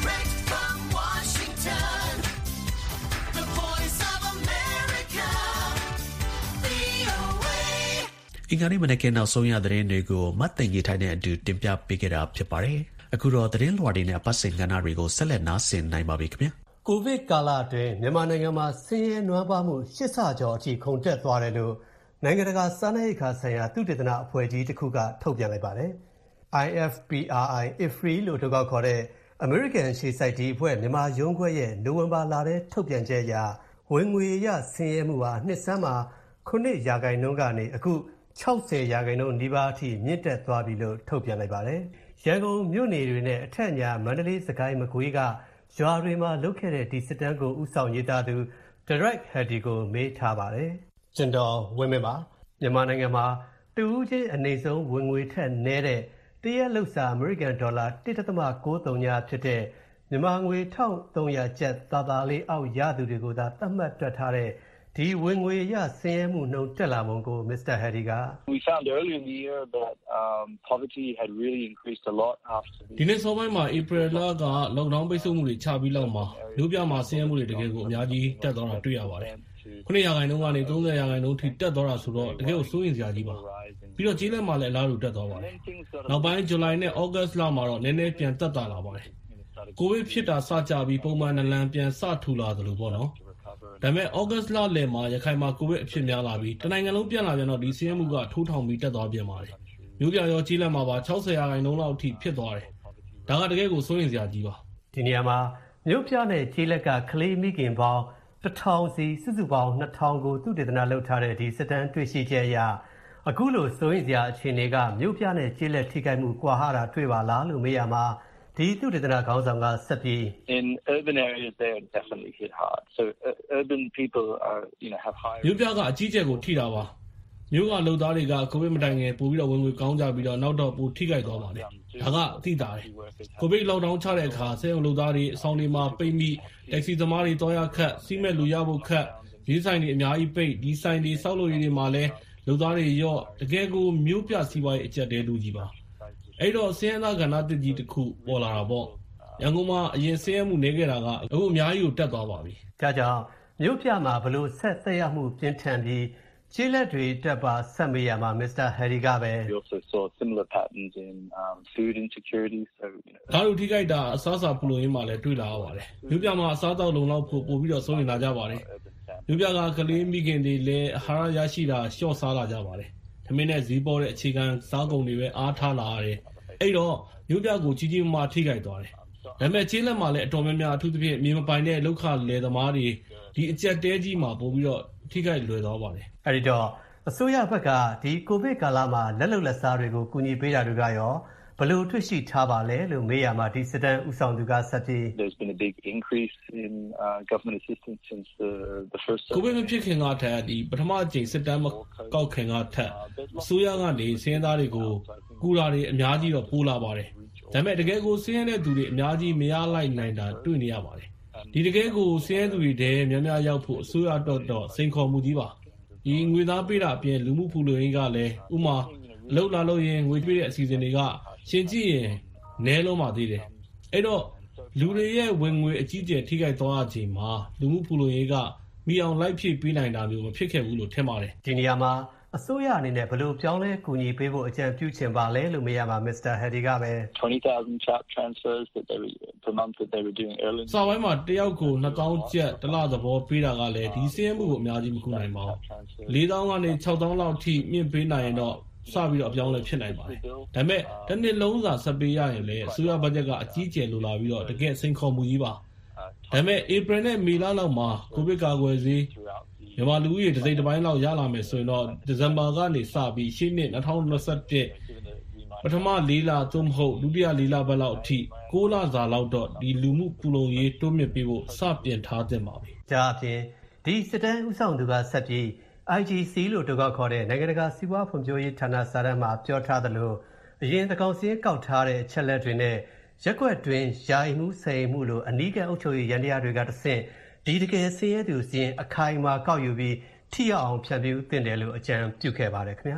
အင်္ဂါနေ့မနက်ခင်းနောက်ဆုံးရသတင်းတွေကိုမတ်သိင်ကြီးထိုင်တဲ့အတူတင်ပြပေးခဲ့တာဖြစ်ပါတယ်။အခုတော့သတင်းလွှာတွေနဲ့အပတ်စဉ်ကဏ္ဍတွေကိုဆက်လက်နားဆင်နိုင်ပါပြီခင်ဗျာ။ကိုဗစ်ကာလအတွင်းမြန်မာနိုင်ငံမှာဆင်းရဲနွမ်းပါးမှုရှစ်ဆကျော်အထိခုန်တက်သွားတယ်လို့နိုင်ငံတကာစားနပ်ရိက္ခာဆိုင်ရာသုတေသနအဖွဲ့ကြီးတစ်ခုကထုတ်ပြန်လိုက်ပါတယ်။ I F P R I I F R I လို့ထုတ်ခေါ်တဲ့ American ရှေ့ဆိုင်ဒီအဖွဲ့မြန်မာရုံးခွဲရဲ့နိုဝင်ဘာလထဲထုတ်ပြန်ချက်အရဝင်ငွေရဆင်းရဲမှုဟာနှစ်ဆန်းမှာခုနှစ်ရာခိုင်နှုန်းကနေအခု၆၀ရာခိုင်နှုန်းနီးပါးအထိမြင့်တက်သွားပြီလို့ထုတ်ပြန်လိုက်ပါတယ်။ရန်ကုန်မြို့နေတွေနဲ့အထက်ညာမန္တလေးစကိုင်းမကွေးကရွာတွေမှာလုပ်ခဲ့တဲ့ဒီစစ်တမ်းကိုဥဆောင်ရေးသားသူ Derek Hattie ကိုမေးထားပါတယ်။ကျွန်တော်ဝင်းမင်းပါမြန်မာနိုင်ငံမှာတူဦးချင်းအနေဆုံးဝင်ငွေထက်နည်းတဲ့တရက်လောက်စာအမေရိကန်ဒေါ်လာ တစ်ဒသမကိုးသုံး ဖြစ်တဲ့မြန်မာငွေတစ်ထောင်သုံးရာကျပ်သာသာလေးအောက်ရသူတွေကိုသာသတ်မှတ်တွက်ထားတဲ့ဒီဝင်ငွေရဆင်းရဲမှုနှုန်းတက်လာပုံကို Mister Hattie က We found early in the year that um, poverty had really increased a lot after the ဒီနေ့စောပိုင်းမှာ April လက lockdown ပိတ်ဆို့မှုတွေချပြီးလောက်မှာလူပြမှာဆင်းရဲမှုတွေတကယ်ကိုအများကြီးတက်သွားတာတွေ့ရပါတယ်။ခုနှစ်ရာခိုင်နှုန်းကနေသုံးဆယ်ရာခိုင်နှုန်းထိတက်သွားတာဆိုတော့တကယ်ကိုစိုးရိမ်စရာကြီးပါ။ပြီးတော့ကြေးလက်မှာလည်းအလားတူတက်သွားပါတယ်။နောက်ပိုင်း July နဲ့ August လမှာတော့နည်းနည်းပြန်တက်တာလာပါတယ်။ကိုဗစ်ဖြစ်တာစကြပြီးပုံမှန်နလန်ပြန်စထူလာသလိုပေါ့နော်။ဒါပေမဲ့ August လလယ်မှာရခိုင်မှာကိုဗစ်အဖြစ်များလာပြီးတနိုင်ငံလုံးပြန်လာပြန်တော့ဒီဆင်းရဲမှုကထိုးထောင်ပြီးတက်သွားပြန်ပါတယ်။မျိုးပြရောကြေးလက်မှာပါ၆၀ရာခိုင်နှုန်းလောက်အထိဖြစ်သွားတယ်။ဒါကတကယ်ကိုစိုးရိမ်စရာကြီးပါ။ဒီနေရာမှာမျိုးပြနဲ့ကြေးလက်ကကလေးမိခင်ပေါင်းတစ်ထောင်စီစုစုပေါင်းနှစ်ထောင်ကိုသုတေသနလုပ်ထားတဲ့ဒီစစ်တမ်းတွေ့ရှိချက်အရအခုလိုစိုးရိမ်စရာအခြေအနေကမျိုးပြနဲ့ကြေးလက်ထိခိုက်မှုကွာဟတာတွေ့ပါလားလို့မေးရမှာဒီသုတေသနခေါင်းဆောင်ကဆက်ပြီး In urban areas they are definitely hit hard. So uh, urban people are you know have higher မြို့ပြကအကြီးကျယ်ကိုထိတာပါမြို့ကလုံသားတွေကကိုဗစ်မတိုင်ခင်ပို့ပြီးတော့ဝင်ငွေကောင်းကြပြီးတော့နောက်တော့ပိုထိခိုက်သွားပါတယ်ဒါကအသိတာတယ်ကိုဗစ်လောက်ဒေါင်းချတဲ့အခါဆေးရုံလုံသားတွေအဆောင်တွေမှာပိတ်မိတက်ဆီသမားတွေတော့ရခတ်စီးမဲ့လူရဖို့ခတ်ရေးဆိုင်တွေအများကြီးပိတ်ဒီဆိုင်တွေစောက်လို့ရည်တွေမှာလဲလုံသားတွေရော့တကယ်ကိုမြို့ပြစီးပွားရေးအကျက်တဲလူကြီးပါအဲ့တော့ဆင်းရဲသားကဏ္ဍတစ်ကြီးတစ်ခုပေါ်လာတာပေါ့ရန်ကုန်မှာအရင်ဆင်းရဲမှုနေခဲ့တာကအခုအများကြီးကိုတက်သွားပါပြီဒါကြောင့်မြို့ပြမှာဘလို့ဆက်သက်ရမှုပြင်းထန်ပြီးကျေးလက်တွေတက်ပါဆက်မေးရမှာ Mister Harry ကပဲ We also saw similar patterns in um, food insecurity so you know ဒါတို့ထိခိုက်တာအစားအစာပူလို့ရင်းမှာလည်းတွေ့လာရပါတယ်မြို့ပြမှာအစားအသောက်လုံလောက်ဖို့ပို့ပြီးတော့စိုးရိမ်လာကြပါတယ်မြို့ပြကကလေးမိခင်တွေလည်းအာဟာရရရှိတာလျှော့စားလာကြပါတယ်ထမင်းနဲ့ဈေးပေါ်တဲ့အခြေခံစားကုန်တွေပဲအားထားလာရတယ်အဲ့တော့မြို့ပြကိုကြီးကြီးမားမားထိခိုက်သွားတယ်ဒါပေမဲ့ကျေးလက်မှာလည်းအတော်များများအထူးသဖြင့်မြေမပိုင်တဲ့လောက်ခလယ်သမားတွေဒီအကျက်တဲကြီးမှာပို့ပြီးတော့ထိခိုက်လွယ်သွားပါတယ်အဲ့ဒီတော့အစိုးရဘက်ကဒီကိုဗစ်ကာလမှာလက်လုံလက်စားတွေကိုကူညီပေးတာတွေကရောဘဘလို့တွေ့ရှိထားပါလဲလို့မေးရမှာဒီစစ်တမ်းဦးဆောင်သူကဆက်ပြီး There's been a big increase in uh, government assistance since the the first ကိုဗစ်မဖြစ်ခင်ကထက်ဒီပထမအကြိမ်စစ်တမ်းမကောက်ခင်ကထက်အစိုးရကနေစင်းသားတွေကိုကူတာတွေအများကြီးတော့ပိုးလာပါတယ်ဒါပေမဲ့တကယ်ကိုစင်းရတဲ့သူတွေအများကြီးမရလိုက်နိုင်တာတွေ့နေရပါတယ်ဒီတကယ်ကိုစင်းရသူတွေတည်းများများရောက်ဖို့အစိုးရတော့တော့စိန်ခေါ်မှုကြီးပါဒီငွေသားပေးတာအပြင်လူမှုဖူလုံရေးကလည်းဥမာအလုပ်လာလို့ရင်ငွေပေးတဲ့အစီအစဉ်တွေကရှင်ကြည့်ရင်နဲလုံးပါသေးတယ်အဲ့တော့လူတွေရဲ့ဝင်ငွေအကြီးကျယ်ထိခိုက်သွားချိန်မှာလူမှုဖူလုံရေးကမိအောင်လိုက်ဖြည့်ပေးနိုင်တာမျိုးမဖြစ်ခဲ့ဘူးလို့ထင်ပါတယ်ဒီနေရာမှာအစိုးရအနေနဲ့ဘယ်လိုပြောင်းလဲကူညီပေးဖို့အကြံပြုချင်ပါလဲလို့မေးရမှာ Mister Hedy ကပဲ twenty thousand chat transfers that they were per month that they were doing earlier စာပိုင်းမှာတယောက်ကိုtwo thousandကျပ်တစ်လသဘောပေးတာကလည်းဒီစင်းမှုကိုအများကြီးမကူနိုင်ပါဘူးfour thousandကနေsix thousandလောက်ထိမြင့်ပေးနိုင်ရင်တော့စပြီးတော့အပြောင်းလဲဖြစ်နိုင်ပါတယ်ဒါပေမဲ့တစ်နှစ်လုံးစာဆက်ပေးရရင်လည်းအစိုးရဘတ်ဂျက်ကအကြီးကျယ်လိုလာပြီးတော့တကယ်စိန်ခေါ်မှုကြီးပါဒါပေမဲ့ April နဲ့ May လလောက်မှာကိုဗစ်ကာကွယ်ဆေးမြန်မာလူဦးရေတစ်စိတ်တစ်ပိုင်းလောက်ရလာမယ်ဆိုရင်တော့ December ကနေစပြီးရှေ့နှစ်twenty twenty-oneပထမ၄လသို့မဟုတ်ဒုတိယ၄လပတ်လောက်အထိnineလစာလောက်တော့ဒီလူမှုပူလုံရေးတိုးမြင့်ပေးဖို့စပြင်ထားသင့်ပါပြီဒါအပြင်ဒီစစ်တမ်းဥဆောင်သူကဆက်ပြီးI G C လို့တုံ့ခေါ်တဲ့နိုင်ငံတကာစီးပွားဖွံ့ဖြိုးရေးဌာနစာတမ်းမှာပြောထားသလိုအရင်သကောင်စင်းကောက်ထားတဲ့အချက်လက်တွေနဲ့ရက်ွက်တွင်ယာယီမှုဆယ်မှုလို့အနီးကအုပ်ချုပ်ရေးရန်တရားတွေကတဆင့်ဒီတကယ်ဆင်းရဲသူစင်းအခိုင်အမာကောက်ယူပြီးထိရောက်အောင်ဖြန့်ဖြူးသင့်တယ်လို့အကြံပြုခဲ့ပါတယ်ခင်ဗျာ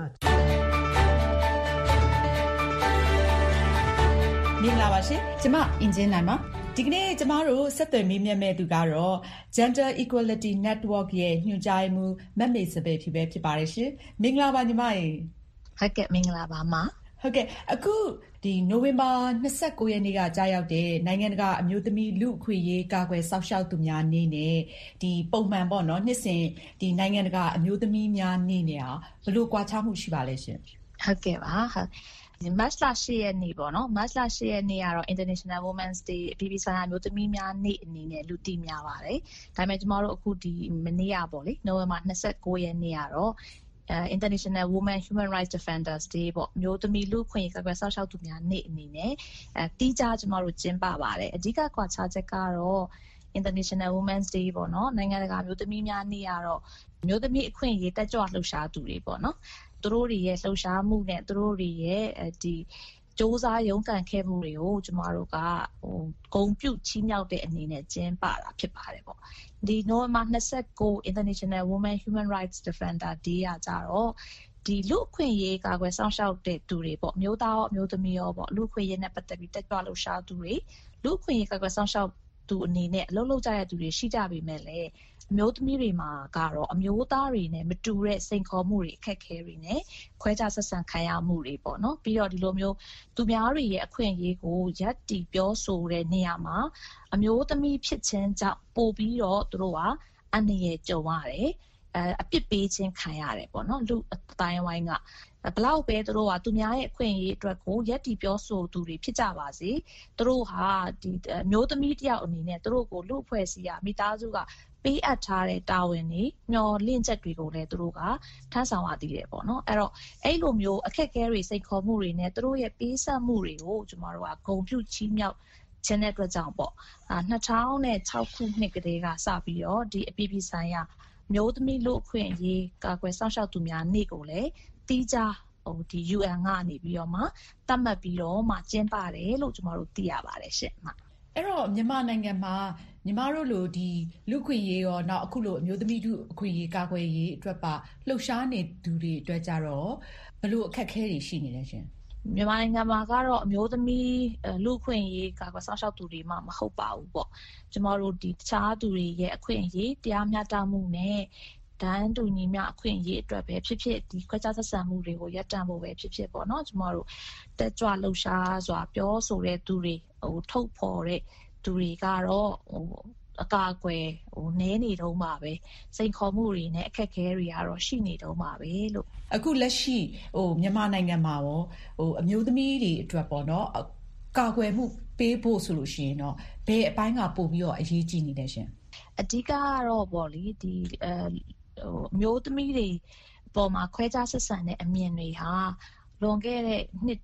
မင်္ဂလာပါရှင်ကျမအင်ဂျင်နိုင်ပါဒီကနေ့ကျမတို့ဆက်သွယ်မေးမြန်းမဲ့သူကတော့ Gender Equality Network ရဲ့ညွှန်ကြားရေးမှူးမမေစပယ်ဖြစ်ပဲဖြစ်ပါတယ်ရှင်မင်္ဂလာပါညီမရေဟုတ်ကဲ့မင်္ဂလာပါမဟုတ်ကဲ့အခုဒီနိုဝင်ဘာtwenty-nineရက်နေ့ကကြာရောက်တဲ့နိုင်ငံတကာအမျိုးသမီးလူအခွင့်အရေးကာကွယ်စောင့်ရှောက်သူများနေ့နဲ့ဒီပုံမှန်ပေါ့နော်နှစ်စဉ်ဒီနိုင်ငံတကာအမျိုးသမီးများနေ့နဲ့อ่ะဘယ်လိုကွာခြားမှုရှိပါလဲရှင်ဟုတ်ကဲ့ပါဟုတ်မတ်လeightရက်နေ့ပေါ့နော်မတ်လeightရက်နေ့ကတော့ International Women's Day အပြည်ပြည်ဆိုင်ရာအမျိုးသမီးများနေ့အနေနဲ့လူသိများပါတယ်ဒါပေမဲ့ကျမတို့အခုဒီမနေ့ကပေါ့လေနိုဝင်ဘာtwenty-nineရက်နေ့ကတော့Uh, International Women Human Rights Defenders Day ပေါ့မျိုးသမီးလူခွင့်ရေးကာကွယ်စောင့်ရှောက်သူများနေ့အနေနဲ့အဲတီးခြားကျမတို့ကျင်းပပါတယ်အဓိကကွာခြားချက်ကတော့ International Women's Day ပေါ့နော်နိုင်ငံတကာမျိုးသမီးများနေ့ကတော့မျိုးသမီးအခွင့်အရေးတက်ကြွလှုပ်ရှားသူတွေပေါ့နော်သူတို့တွေရဲ့လှုပ်ရှားမှုနဲ့သူတို့တွေရဲ့ဒီစ조사ရုန်းကန်ခဲ့မှုတွေကိုကျမတို့ကဟိုဂုဏ်ပြုချီးမြှောက်တဲ့အနေနဲ့ကျင်းပတာဖြစ်ပါတယ်ပေါ့ဒီနိုဝင်ဘာtwenty-nine International Women Human Rights Defender Day ကကြတော့ဒီလူအခွင့်အရေးကာကွယ်စောင့်ရှောက်တဲ့သူတွေပေါ့မျိုးသားရောမျိုးသမီးရောပေါ့လူအခွင့်အရေးနဲ့ပတ်သက်ပြီးတက်ကြွလှုပ်ရှားသူတွေလူအခွင့်အရေးကာကွယ်စောင့်ရှောက်သူအနေနဲ့အလုပ်လုပ်ကြတဲ့သူတွေရှိကြပေမဲ့လည်းအမျိုးသမီးတွေမှာကတော့အမျိုးသားတွေနဲ့မတူတဲ့စိန်ခေါ်မှုတွေအခက်အခဲတွေနဲ့ခွဲခြားဆက်ဆံခံရမှုတွေပေါ့နော်ပြီးတော့ဒီလိုမျိုးသူများတွေရဲ့အခွင့်အရေးကိုရပ်တည်ပြောဆိုတဲ့နေရာမှာအမျိုးသမီးဖြစ်ခြင်းကြောင့်ပို့ပြီးတော့သူတို့ကအန္တရာယ်ကြုံရတယ်အဲအပြစ်ပေးခြင်းခံရတယ်ပေါ့နော်လူအတိုင်းဝိုင်းကဘလောက်ပဲသူတို့ကသူများရဲ့အခွင့်အရေးအတွက်ကိုရက်တီပြောဆိုသူတွေဖြစ်ကြပါစေသူတို့ဟာဒီမျိုးသမီးတယောက်အနေနဲ့သူတို့ကိုလူအဖွဲ့အစည်းကမိသားစုကပေးအပ်ထားတဲ့တာဝန်တွေမျှော်လင့်ချက်တွေကိုလည်းသူတို့ကထမ်းဆောင်ရသေးတယ်ပေါ့နော်အဲ့တော့အဲ့လိုမျိုးအခက်အခဲတွေစိတ်ခေါ်မှုတွေနဲ့သူတို့ရဲ့ပေးဆက်မှုတွေကိုကျမတို့ကဂုဏ်ပြုချီးမြှောက်ခြင်းတဲ့အတွက်ကြောင့်ပေါ့အာtwo thousand sixခုနှစ်ကတည်းကစပြီးတော့ဒီအပြည်ပြည်ဆိုင်ရာမျိုးသမီးလူအခွင့်အရေးကာကွယ်စောင့်ရှောက်သူများနေ့ကိုလည်းတီးခြားဟိုဒီ U N ကနေပြီးတော့မှသတ်မှတ်ပြီးတော့မှကျင်းပတယ်လို့ကျမတို့သိရပါတယ်ရှင့်။အဲ့တော့မြန်မာနိုင်ငံမှာညီမတို့လိုဒီလူခွင့်ရေးရောနောက်အခုလိုအမျိုးသမီးတို့အခွင့်ရေးကာကွယ်ရေးအတွက်ပါလှုပ်ရှားနေသူတွေအတွက်ကြတော့ဘယ်လိုအခက်အခဲတွေရှိနေလဲရှင်။မြန်မာနိုင်ငံမှာကတော့အမျိုးသမီးလူခွင့်ရေးကာကွယ်စောင့်ရှောက်သူတွေမှမဟုတ်ပါဘူးပေါ့။ကျမတို့ဒီတခြားသူတွေရဲ့အခွင့်အရေးတရားမျှတမှုနဲ့တန်းတူညီမျှအခွင့်အရေးအတွက်ပဲဖြစ်ဖြစ်ဒီခွဲခြားဆက်ဆံမှုတွေကိုရပ်တန့်ဖို့ပဲဖြစ်ဖြစ်ပေါ့နော်ကျမတို့တက်ကြွလှုပ်ရှားစွာပြောဆိုတဲ့သူတွေဟိုထုတ်ဖော်တဲ့သူတွေကတော့ဟိုအကာအကွယ်ဟိုနည်းနေတော့မှာပဲစိန်ခေါ်မှုတွေနဲ့အခက်အခဲတွေကတော့ရှိနေတော့မှာပဲလို့အခုလက်ရှိဟိုမြန်မာနိုင်ငံမှာရောဟိုအမျိုးသမီးတွေအတွက်ပေါ့နော်ကာကွယ်မှုပေးဖို့ဆိုလို့ရှိရင်တော့ဘယ်အပိုင်းကပို့ပြီးတော့အရေးကြီးနေလဲရှင်အဓိကကတော့ပေါ့လေဒီအဲဟိုအမျိုးသမီးတွေပေါ်မှာခွဲခြားဆက်ဆံတဲ့အမြင်တွေဟာလွန်ခဲ့တဲ့နှစ်တွေ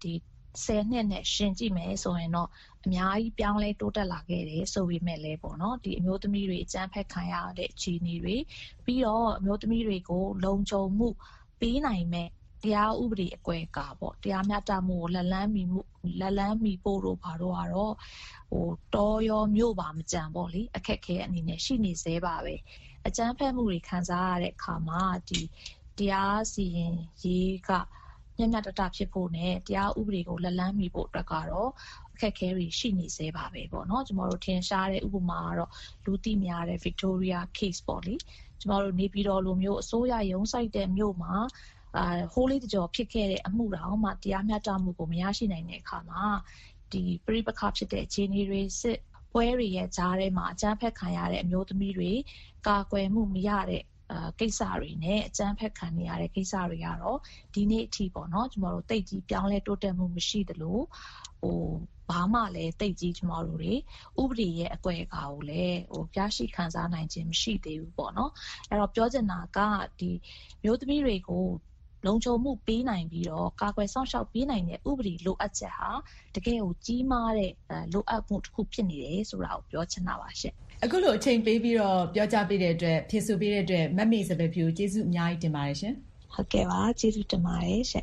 ဆယ်နှစ်နဲ့ရှင်ကြည့်မယ်ဆိုရင်တော့အများကြီးပြောင်းလဲတိုးတက်လာခဲ့တယ်ဆိုပေမဲ့လည်းပေါ့နော်ဒီအမျိုးသမီးတွေအကြမ်းဖက်ခံရတဲ့အခြေအနေတွေပြီးတော့အမျိုးသမီးတွေကိုလုံခြုံမှုပေးနိုင်မဲ့တရားဥပဒေအကွယ်ကာပေါ့တရားမျှတမှုကိုလက်လန်းမီမှုလက်လန်းမီပို့လို့ဘာလို့ကတော့ဟိုတော်ရောမြို့ပါမကြံပေါ့လေအခက်ခဲအနေနဲ့ရှိနေသေးပါပဲအကြမ်းဖက်မှုတွေခံစားရတဲ့အခါမှာဒီတရားစီရင်ရေးကမျက်နှာတတဖြစ်ဖို့နဲ့တရားဥပဒေကိုလက်လန်းမီဖို့အတွက်ကတော့အခက်ခဲတွေရှိနေသေးပါပဲပေါ့နော်ကျမတို့ထင်ရှားတဲ့ဥပမာကတော့လူသိများတဲ့ Victoria case ပေါ့လေကျမတို့နေပြည်တော်လိုမျိုးအစိုးရရုံးဆိုင်တဲ့မြို့မှာအာဟိုးလေးတကြောဖြစ်ခဲ့တဲ့အမှုတောင်မှတရားမျှတမှုကိုမရရှိနိုင်တဲ့အခါမှာဒီပြိပခါဖြစ်တဲ့အခြေအနေတွေစစ်ပွဲတွေရဲ့ကြားထဲမှာအကြမ်းဖက်ခံရတဲ့အမျိုးသမီးတွေကာကွယ်မှုမရတဲ့အာကိစ္စတွေနဲ့အကြမ်းဖက်ခံနေရတဲ့ကိစ္စတွေကတော့ဒီနေ့အထိပေါ့နော်ကျမတို့တိတ်ကြီးပြောင်းလဲတိုးတက်မှုမရှိသလိုဟိုဘာမှလည်းတိတ်ကြီးကျမတို့တွေဥပဒေရဲ့အကွယ်အကာကိုလည်းဟိုပြရှိခံစားနိုင်ခြင်းမရှိသေးဘူးပေါ့နော်အဲ့တော့ပြောချင်တာကဒီမျိုးသမီးတွေကိုလုံခြုံမှုပေးနိုင်ပြီးတော့ကာကွယ်စောင့်ရှောက်ပေးနိုင်တဲ့ဥပဒေလိုအပ်ချက်ဟာတကယ်ကိုကြီးမားတဲ့လိုအပ်မှုတစ်ခုဖြစ်နေတယ်ဆိုတာကိုပြောချင်တာပါရှင့်အခုလိုအချိန်ပေးပြီးတော့ပြောကြားပေးတဲ့အတွက်ဖြည့်ဆို့ပေးတဲ့အတွက်မမေစပယ်ဖြူကျေးဇူးအများကြီးတင်ပါတယ်ရှင်ဟုတ်ကဲ့ပါကျေးဇူးတင်ပါတယ်ရှင့်